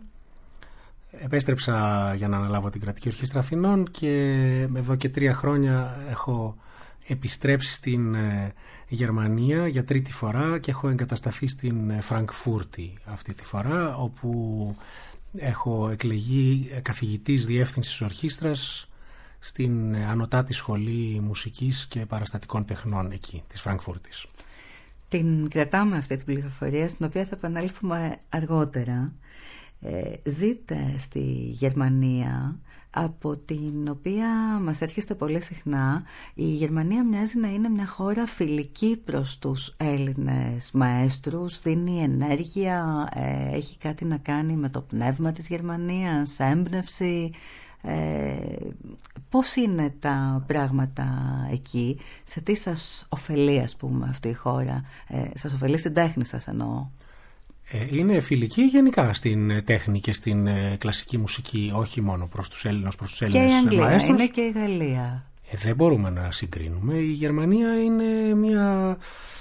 Επέστρεψα για να αναλάβω την Κρατική Ορχήστρα Αθηνών και εδώ και τρία χρόνια έχω επιστρέψει στην Γερμανία για τρίτη φορά και έχω εγκατασταθεί στην Φραγκφούρτη αυτή τη φορά, όπου έχω εκλεγεί καθηγητής διεύθυνσης ορχήστρας στην Ανωτάτη Σχολή Μουσικής και Παραστατικών Τεχνών εκεί της Φραγκφούρτης. Την κρατάμε αυτή την πληροφορία, στην οποία θα επανέλθουμε αργότερα. Ε, ζείτε στη Γερμανία, από την οποία μας έρχεστε πολύ συχνά. Η Γερμανία μοιάζει να είναι μια χώρα φιλική προς τους Έλληνες μαέστρους, δίνει ενέργεια, ε, έχει κάτι να κάνει με το πνεύμα της Γερμανίας, έμπνευση. Ε, πώς είναι τα πράγματα εκεί, σε τι σας ωφελεί, ας πούμε, αυτή η χώρα, ε, σας ωφελεί στην τέχνη σας εννοώ? Είναι φιλική γενικά στην τέχνη και στην κλασική μουσική, όχι μόνο προς τους Έλληνες, προς τους Έλληνες μαέστρους. Και η Αγγλία μαέστρους. είναι και η Γαλλία. Ε, δεν μπορούμε να συγκρίνουμε. Η Γερμανία είναι μια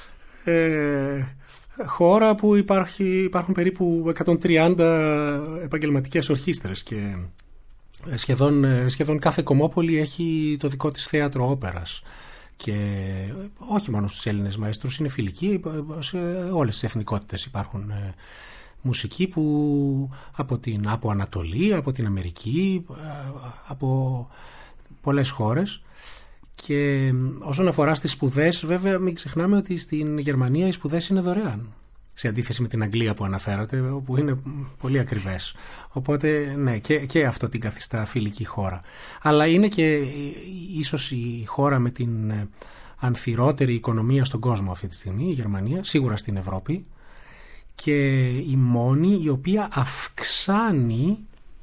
ε, χώρα που υπάρχει, υπάρχουν περίπου εκατόν τριάντα επαγγελματικές ορχήστρες και σχεδόν, σχεδόν κάθε κομμόπολη έχει το δικό της θέατρο όπερας. Και όχι μόνο στους Έλληνες μαέστρους, είναι φιλικοί, σε όλες τις εθνικότητες υπάρχουν ε, μουσικοί που από την από Ανατολή, από την Αμερική, ε, από πολλές χώρες. Και όσον αφορά στις σπουδές, βέβαια μην ξεχνάμε ότι στην Γερμανία οι σπουδές είναι δωρεάν, σε αντίθεση με την Αγγλία που αναφέρατε, όπου είναι πολύ ακριβές. Οπότε ναι, και, και αυτό την καθιστά φιλική χώρα. Αλλά είναι και ίσως η χώρα με την ανθυρότερη οικονομία στον κόσμο αυτή τη στιγμή, η Γερμανία, σίγουρα στην Ευρώπη, και η μόνη η οποία αυξάνει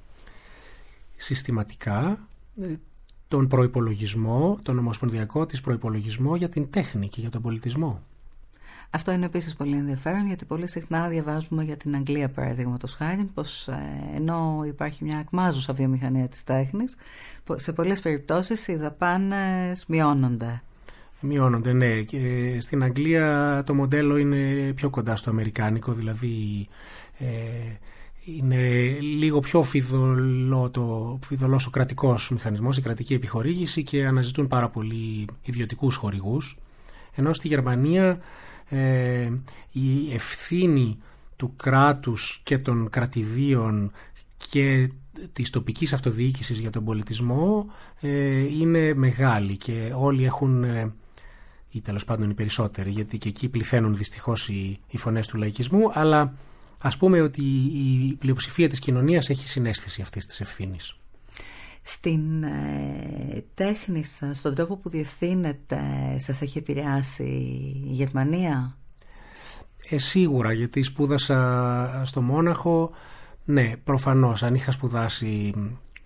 συστηματικά τον προϋπολογισμό, τον ομοσπονδιακό της προϋπολογισμό για την τέχνη και για τον πολιτισμό. Αυτό είναι επίσης πολύ ενδιαφέρον, γιατί πολύ συχνά διαβάζουμε για την Αγγλία, παραδείγματος χάρη, πως ε, ενώ υπάρχει μια ακμάζουσα βιομηχανία της τέχνης, σε πολλές περιπτώσεις οι δαπάνες μειώνονται. Μειώνονται, ναι. Και στην Αγγλία το μοντέλο είναι πιο κοντά στο αμερικάνικο, δηλαδή ε, είναι λίγο πιο φιδωλό το, φιδωλός ο κρατικός μηχανισμός, η κρατική επιχορήγηση, και αναζητούν πάρα πολύ ιδιωτικούς χορηγούς. Ενώ στη Γερμανία ε, η ευθύνη του κράτους και των κρατηδίων και της τοπικής αυτοδιοίκησης για τον πολιτισμό ε, είναι μεγάλη, και όλοι έχουν, ε, ή τέλος πάντων οι περισσότεροι, γιατί και εκεί πληθαίνουν δυστυχώς οι, οι φωνές του λαϊκισμού, αλλά ας πούμε ότι η πλειοψηφία της κοινωνίας έχει συναίσθηση αυτής της ευθύνης. Στην ε, τέχνη σας, στον τρόπο που διευθύνετε, σας έχει επηρεάσει η Γερμανία? Ε, σίγουρα, γιατί σπούδασα στο Μόναχο. Ναι, προφανώς, αν είχα σπουδάσει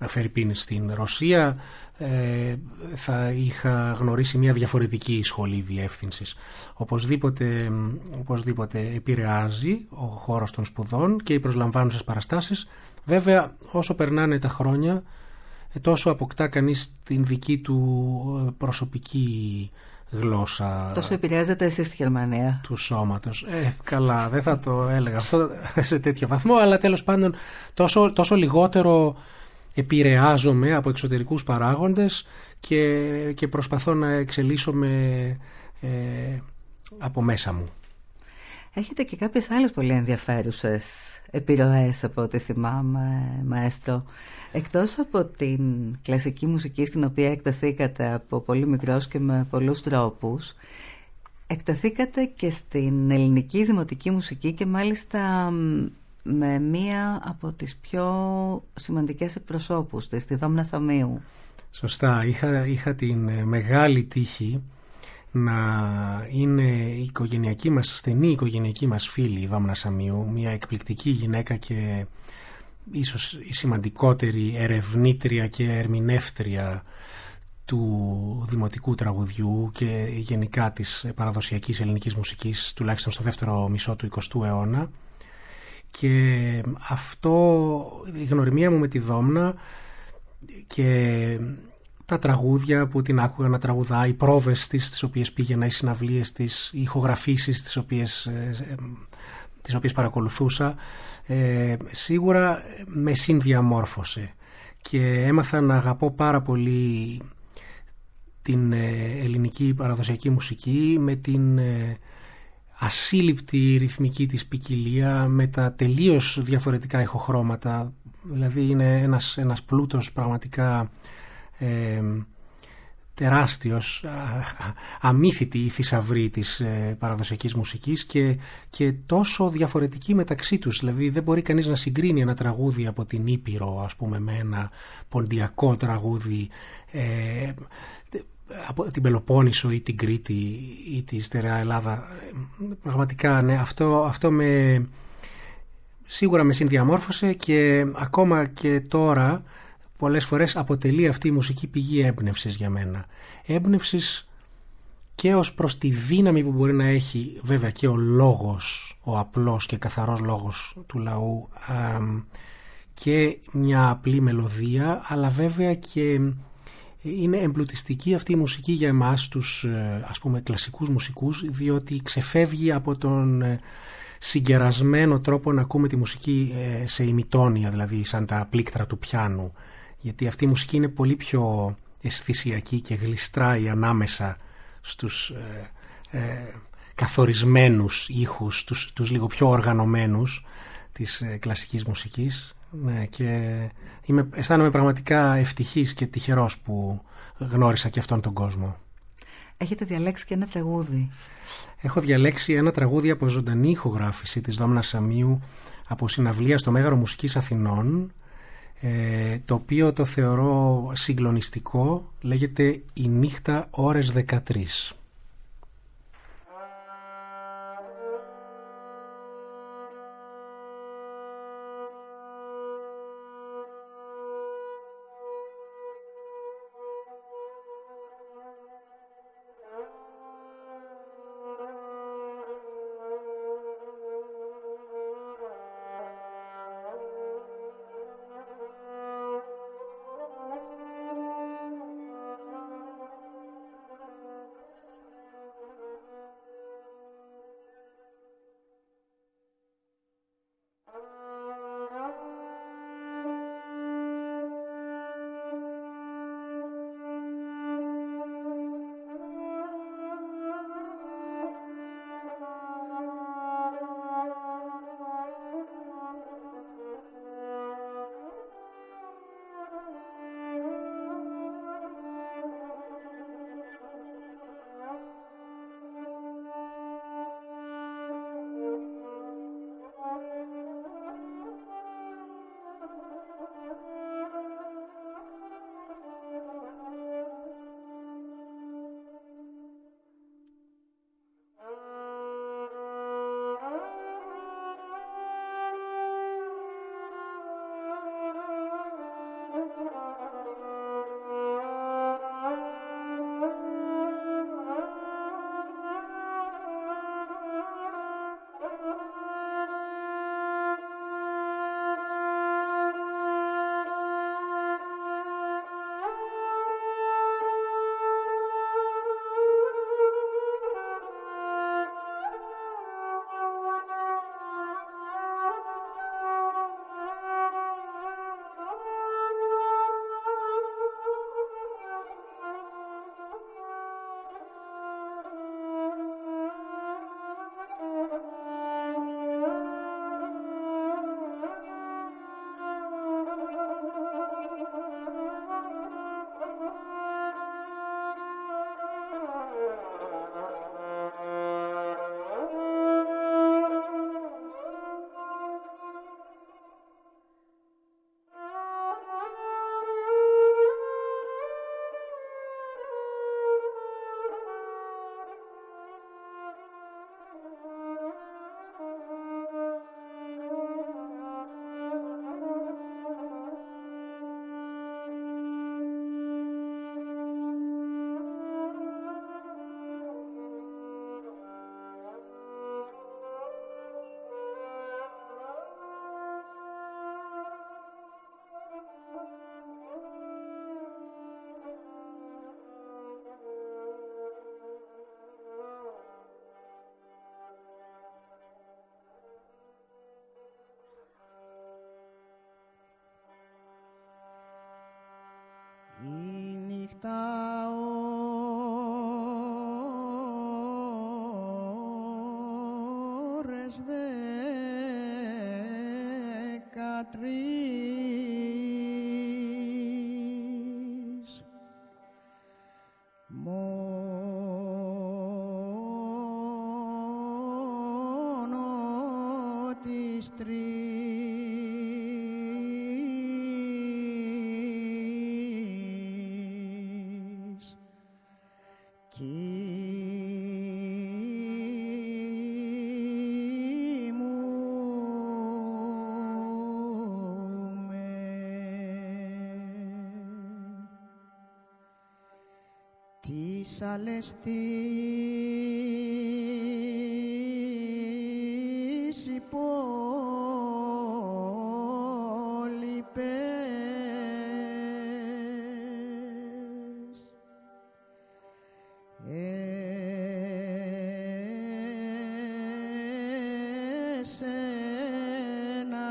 Φερρυπίν στην Ρωσία, ε, θα είχα γνωρίσει μια διαφορετική σχολή διεύθυνσης. Οπωσδήποτε, οπωσδήποτε επηρεάζει ο χώρος των σπουδών και οι προσλαμβάνουσες παραστάσεις. Βέβαια, όσο περνάνε τα χρόνια, τόσο αποκτά κανείς την δική του προσωπική γλώσσα. Τόσο επηρεάζεται εσείς στη Γερμανία. Του σώματος. Ε, καλά, δεν θα το έλεγα αυτό σε τέτοιο βαθμό, αλλά τέλος πάντων τόσο, τόσο λιγότερο επηρεάζομαι από εξωτερικούς παράγοντες και, και προσπαθώ να εξελίσσομαι ε, από μέσα μου. Έχετε και κάποιες άλλες πολύ ενδιαφέρουσες επιρροές από ό,τι θυμάμαι, μαέστρο. Εκτός από την κλασική μουσική στην οποία εκτεθήκατε από πολύ μικρός και με πολλούς τρόπους, εκτεθήκατε και στην ελληνική δημοτική μουσική και μάλιστα με μία από τις πιο σημαντικές εκπροσώπους της, τη Δόμνα Σαμίου. Σωστά, είχα, είχα την μεγάλη τύχη να είναι η οικογενειακή μας, στενή οικογενειακή μας φίλη η Δόμνα Σαμίου, μια εκπληκτική γυναίκα και ίσως η σημαντικότερη ερευνήτρια και ερμηνεύτρια του δημοτικού τραγουδιού και γενικά της παραδοσιακής ελληνικής μουσικής, τουλάχιστον στο δεύτερο μισό του εικοστού αιώνα. Και αυτό, η γνωριμία μου με τη Δόμνα και τα τραγούδια που την άκουγα να τραγουδά, οι πρόβες της τις οποίες πήγαινα, οι συναυλίες της, οι ηχογραφήσεις τις οποίες, τις οποίες παρακολουθούσα, ε, σίγουρα με συνδιαμόρφωσε και έμαθα να αγαπώ πάρα πολύ την ελληνική παραδοσιακή μουσική με την ασύλληπτη ρυθμική της ποικιλία, με τα τελείως διαφορετικά ηχοχρώματα. Δηλαδή είναι ένας, ένας πλούτος πραγματικά ε, τεράστιος, αμύθιτη η θησαυρή της ε, παραδοσιακής μουσικής και, και τόσο διαφορετική μεταξύ τους. Δηλαδή δεν μπορεί κανείς να συγκρίνει ένα τραγούδι από την Ήπειρο, ας πούμε, με ένα ποντιακό τραγούδι ε, από την Πελοπόννησο ή την Κρήτη ή τη στερεά Ελλάδα. Πραγματικά ναι, αυτό, αυτό με, σίγουρα με συνδιαμόρφωσε και ακόμα και τώρα πολλές φορές αποτελεί αυτή η μουσική πηγή έμπνευσης για μένα. Έμπνευσης και ως προς τη δύναμη που μπορεί να έχει βέβαια και ο λόγος, ο απλός και καθαρός λόγος του λαού α, και μια απλή μελωδία, αλλά βέβαια και είναι εμπλουτιστική αυτή η μουσική για εμάς τους ας πούμε κλασικούς μουσικούς, διότι ξεφεύγει από τον συγκερασμένο τρόπο να ακούμε τη μουσική σε ημιτόνια, δηλαδή σαν τα πλήκτρα του πιάνου, γιατί αυτή η μουσική είναι πολύ πιο αισθησιακή και γλιστράει ανάμεσα στους ε, ε, καθορισμένους ήχους, τους, τους λίγο πιο οργανωμένους της ε, κλασικής μουσικής. Ναι, και είμαι, αισθάνομαι πραγματικά ευτυχής και τυχερός που γνώρισα και αυτόν τον κόσμο. Έχετε διαλέξει και ένα τραγούδι. Έχω διαλέξει ένα τραγούδι από ζωντανή ηχογράφηση της Δόμνας Σαμίου από συναυλία στο Μέγαρο Μουσικής Αθηνών, ε, το οποίο το θεωρώ συγκλονιστικό. Λέγεται «Η νύχτα ώρες δεκατρείς». ώρες δεκατρείς μόνο τις τρεις τις άλλες τις υπόλοιπες εσένα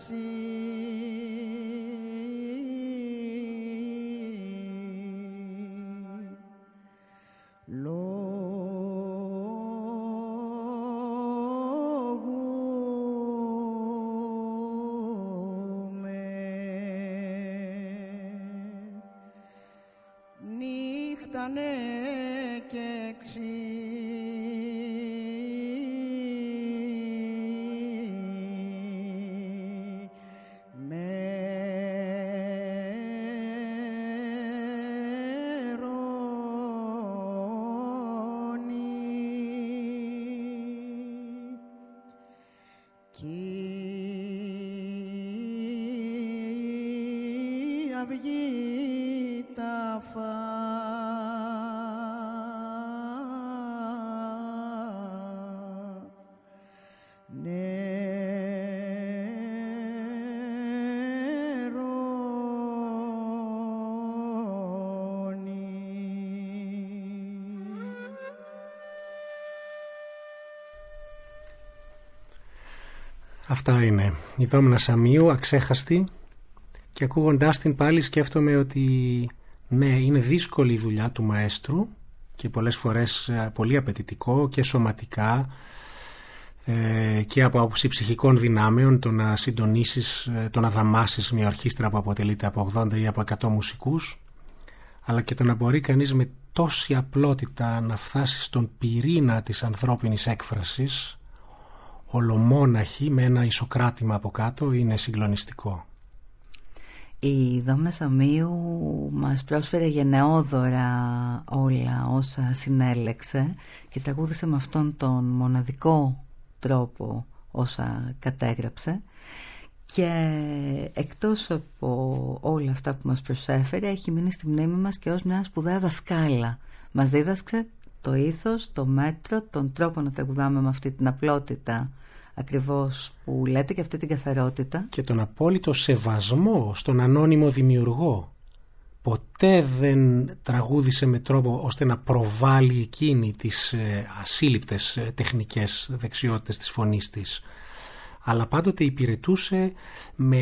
νύχτανε και ξύ αυγή τα Αυτά είναι η Δόμνα Σαμίου, αξέχαστη, και ακούγοντάς την πάλι σκέφτομαι ότι ναι, είναι δύσκολη η δουλειά του μαέστρου και πολλές φορές πολύ απαιτητικό και σωματικά ε, και από άποψη ψυχικών δυνάμεων το να συντονίσεις, το να δαμάσεις μια ορχήστρα που αποτελείται από ογδόντα ή από εκατό μουσικούς, αλλά και το να μπορεί κανείς με τόση απλότητα να φτάσει στον πυρήνα της ανθρώπινης έκφρασης ολομόναχη με ένα ισοκράτημα από κάτω, είναι συγκλονιστικό. Η Δόμνα Σαμίου μας πρόσφερε γενναιόδωρα όλα όσα συνέλεξε και τραγούδισε με αυτόν τον μοναδικό τρόπο όσα κατέγραψε, και εκτός από όλα αυτά που μας προσέφερε έχει μείνει στη μνήμη μας και ως μια σπουδαία δασκάλα. Μας δίδασκε το ήθος, το μέτρο, τον τρόπο να τραγουδάμε με αυτή την απλότητα ακριβώς που λέτε και αυτή την καθαρότητα. Και τον απόλυτο σεβασμό στον ανώνυμο δημιουργό. Ποτέ δεν τραγούδισε με τρόπο ώστε να προβάλλει εκείνη τις ε, ασύλληπτες ε, τεχνικές δεξιότητες της φωνής της, αλλά πάντοτε υπηρετούσε με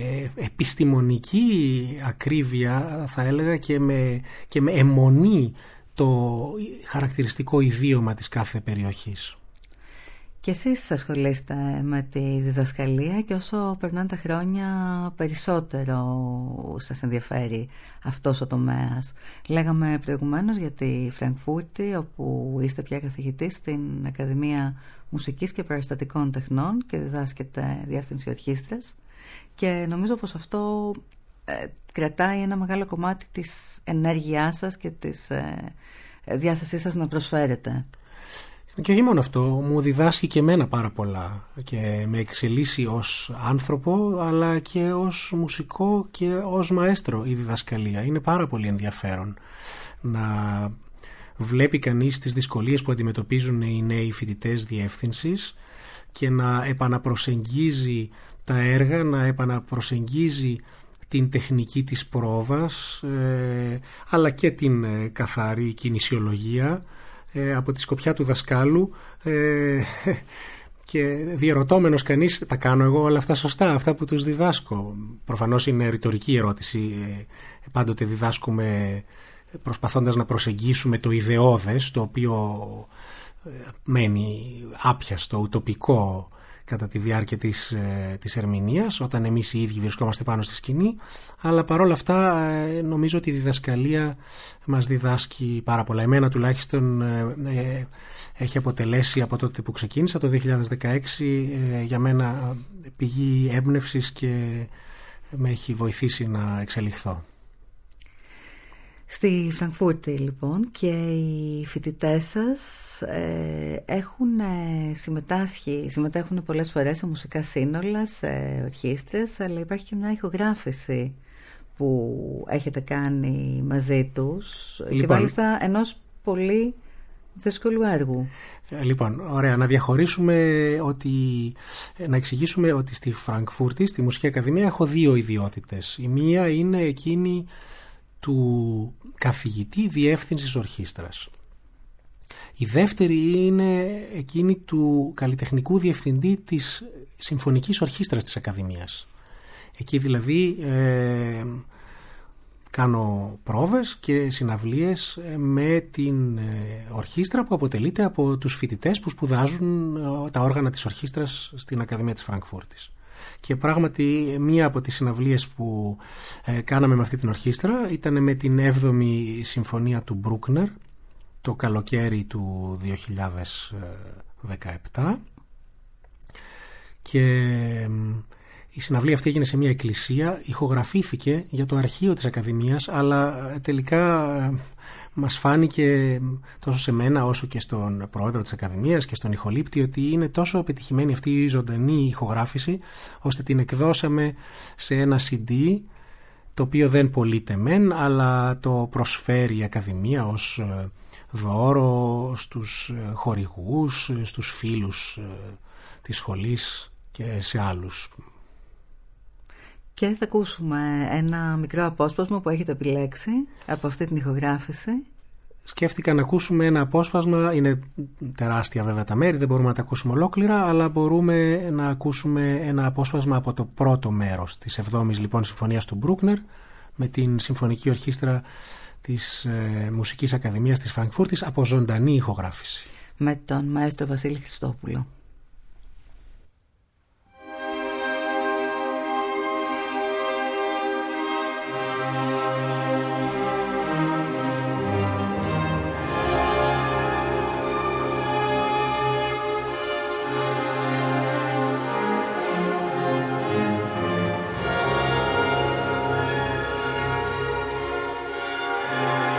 επιστημονική ακρίβεια, θα έλεγα, και με, και με αιμονή το χαρακτηριστικό ιδίωμα της κάθε περιοχής. Και εσείς ασχολείστε με τη διδασκαλία και όσο περνάνε τα χρόνια περισσότερο σας ενδιαφέρει αυτός ο τομέας. Λέγαμε προηγουμένως για τη Φραγκφούρτη, όπου είστε πια καθηγητής στην Ακαδημία Μουσικής και Παραστατικών Τεχνών και διδάσκετε διεύθυνση ορχήστρας, και νομίζω πως αυτό ε, κρατάει ένα μεγάλο κομμάτι της ενέργειάς σας και της ε, διάθεσής σας να προσφέρετε. Και όχι μόνο αυτό, μου διδάσκει και εμένα πάρα πολλά και με εξελίσσει ως άνθρωπο, αλλά και ως μουσικό και ως μαέστρο η διδασκαλία. Είναι πάρα πολύ ενδιαφέρον να βλέπει κανείς τις δυσκολίες που αντιμετωπίζουν οι νέοι φοιτητές διεύθυνσης και να επαναπροσεγγίζει τα έργα, να επαναπροσεγγίζει την τεχνική της πρόβας, ε, αλλά και την ε, καθαρή κινησιολογία ε, από τη σκοπιά του δασκάλου, ε, και διερωτώμενος κανείς, τα κάνω εγώ όλα αυτά σωστά, αυτά που τους διδάσκω? Προφανώς είναι ρητορική ερώτηση, ε, πάντοτε διδάσκουμε προσπαθώντας να προσεγγίσουμε το ιδεώδες, το οποίο μένει άπιαστο, ουτοπικό κατά τη διάρκεια της, της ερμηνείας, όταν εμείς οι ίδιοι βρισκόμαστε πάνω στη σκηνή, αλλά παρόλα αυτά νομίζω ότι η διδασκαλία μας διδάσκει πάρα πολλά. Εμένα τουλάχιστον ε, έχει αποτελέσει από τότε που ξεκίνησα το δύο χιλιάδες δεκαέξι ε, για μένα πηγή έμπνευσης και με έχει βοηθήσει να εξελιχθώ. Στη Φραγκφούρτη λοιπόν και οι φοιτητές σας ε, έχουν ε, συμμετάσχει, συμμετέχουν πολλές φορές σε μουσικά σύνολα, σε ορχήστρες, αλλά υπάρχει και μια ηχογράφηση που έχετε κάνει μαζί τους, λοιπόν, και μάλιστα ενός πολύ δύσκολου έργου. Λοιπόν, ωραία, να διαχωρίσουμε ότι, να εξηγήσουμε ότι στη Φραγκφούρτη, στη Μουσική Ακαδημία, έχω δύο ιδιότητες. Η μία είναι εκείνη του καθηγητή διεύθυνσης ορχήστρας. Η δεύτερη είναι εκείνη του καλλιτεχνικού διευθυντή της Συμφωνικής Ορχήστρας της Ακαδημίας. Εκεί δηλαδή ε, κάνω πρόβες και συναυλίες με την ορχήστρα που αποτελείται από τους φοιτητές που σπουδάζουν τα όργανα της ορχήστρας στην Ακαδημία της Φραγκφούρτης. Και πράγματι μία από τις συναυλίες που ε, κάναμε με αυτή την ορχήστρα ήταν με την έβδομη συμφωνία του Μπρούκνερ το καλοκαίρι του δύο χιλιάδες δεκαεπτά, και ε, η συναυλία αυτή έγινε σε μια εκκλησία, ηχογραφήθηκε για το αρχείο της Ακαδημίας, αλλά ε, τελικά ε, μας φάνηκε τόσο σε μένα όσο και στον πρόεδρο της Ακαδημίας και στον ηχολήπτη ότι είναι τόσο πετυχημένη αυτή η ζωντανή ηχογράφηση, ώστε την εκδώσαμε σε ένα σι ντι, το οποίο δεν πωλείται μεν, αλλά το προσφέρει η Ακαδημία ως δώρο στους χορηγούς, στους φίλους της σχολής και σε άλλους. Και θα ακούσουμε ένα μικρό απόσπασμα που έχετε επιλέξει από αυτή την ηχογράφηση. Σκέφτηκα να ακούσουμε ένα απόσπασμα, είναι τεράστια βέβαια τα μέρη, δεν μπορούμε να τα ακούσουμε ολόκληρα, αλλά μπορούμε να ακούσουμε ένα απόσπασμα από το πρώτο μέρος της εβδόμης λοιπόν συμφωνίας του Μπρούκνερ με την Συμφωνική Ορχήστρα της ε, Μουσικής Ακαδημίας της Φραγκφούρτης από ζωντανή ηχογράφηση. Με τον μαέστρο Βασίλη Χριστόπουλο.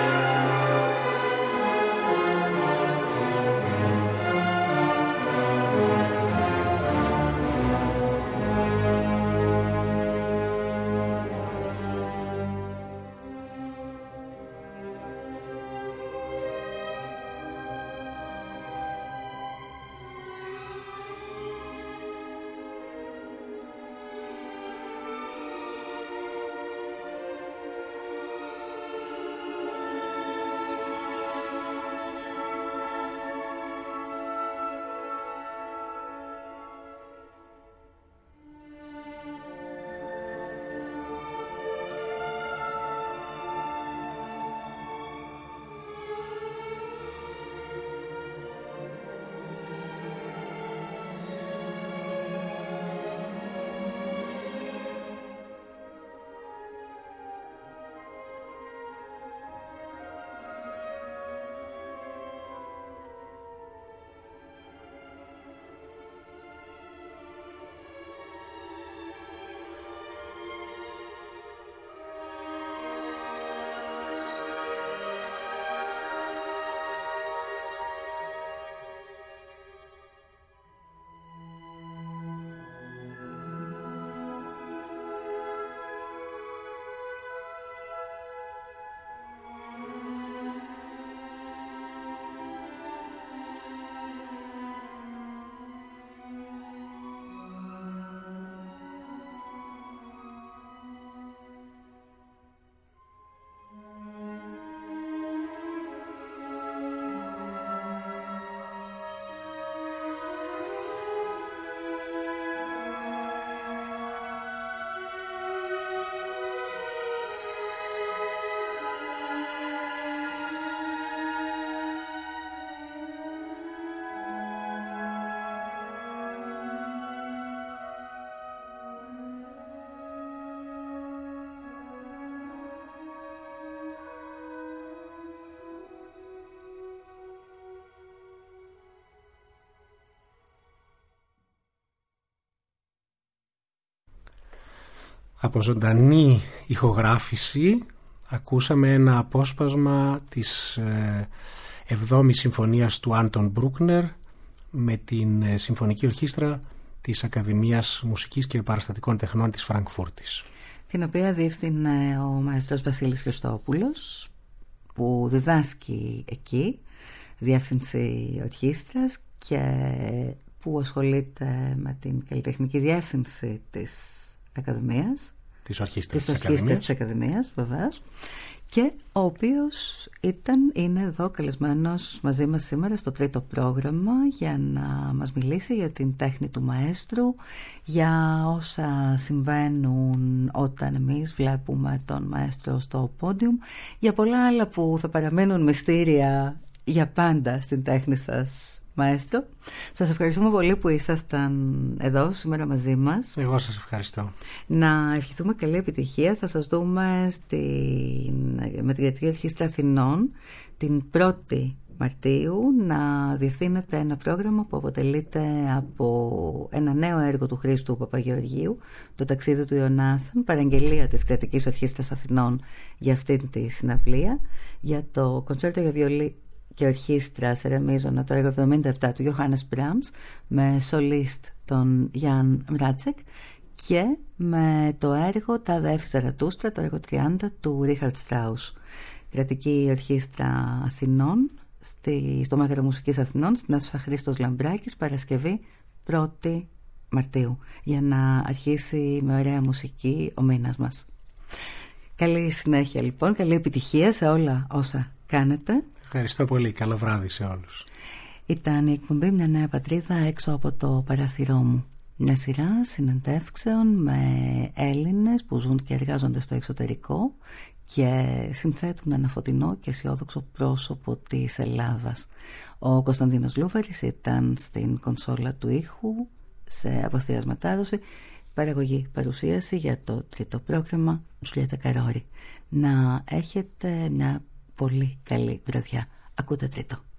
Thank you. Από ζωντανή ηχογράφηση ακούσαμε ένα απόσπασμα της εβδόμης συμφωνίας του Άντων Μπρούκνερ με την Συμφωνική Ορχήστρα της Ακαδημίας Μουσικής και Παραστατικών Τεχνών της Φραγκφούρτης, την οποία διεύθυνε ο μαέστρος Βασίλης Χριστόπουλος, που διδάσκει εκεί διεύθυνση ορχήστρας και που ασχολείται με την καλλιτεχνική διεύθυνση της Ακαδημίας, της Ορχήστρας της, της, Ακαδημίας. της Ακαδημίας βεβαίως, και ο οποίος ήταν, είναι εδώ καλεσμένος μαζί μας σήμερα στο τρίτο πρόγραμμα για να μας μιλήσει για την τέχνη του μαέστρου, για όσα συμβαίνουν όταν εμείς βλέπουμε τον μαέστρο στο πόντιουμ, για πολλά άλλα που θα παραμείνουν μυστήρια για πάντα στην τέχνη σας, μαέστρο. Σας ευχαριστούμε πολύ που ήσασταν εδώ σήμερα μαζί μας. Εγώ σας ευχαριστώ. Να ευχηθούμε καλή επιτυχία. Θα σας δούμε στην, με την Κρατική Ορχήστρα Αθηνών την πρώτη Μαρτίου να διευθύνεται ένα πρόγραμμα που αποτελείται από ένα νέο έργο του Χρήστου Παπαγεωργίου, το ταξίδι του Ιωνάθαν, παραγγελία της Κρατικής Ορχήστρας Αθηνών για αυτήν τη συναυλία, για το κονσέρτο για βιολί και ορχήστρα σε ρεμίζωνα, το έργο εβδομήντα επτά του Ιωάννης Μπράμς, με σολίστ τον Γιάν Μράτσεκ, και με το έργο Τα Αδέφη Ζαρατούστρα, το έργο τριάντα του Ρίχαρτ Στράους. Κρατική Ορχήστρα Αθηνών, στη, στο Μέγαρο Μουσικής Αθηνών, στην αίθουσα Χρήστος Λαμπράκης, Παρασκευή πρώτη Μαρτίου, για να αρχίσει με ωραία μουσική ο μήνας μας. Καλή συνέχεια λοιπόν, καλή επιτυχία σε όλα όσα κάνετε. Ευχαριστώ πολύ. Καλό βράδυ σε όλους. Ήταν η εκπομπή «Μια νέα πατρίδα έξω από το παράθυρό μου». Μια σειρά συνεντεύξεων με Έλληνες που ζουν και εργάζονται στο εξωτερικό και συνθέτουν ένα φωτεινό και αισιόδοξο πρόσωπο της Ελλάδας. Ο Κωνσταντίνος Λούβαρης ήταν στην κονσόλα του ήχου, σε αποθείας μετάδοση, παραγωγή παρουσίαση για το τρίτο πρόγραμμα Ζουλιέτα Καρόρη. Να έχετε μια πολύ καλή βραδιά. Ακούτε τρίτο.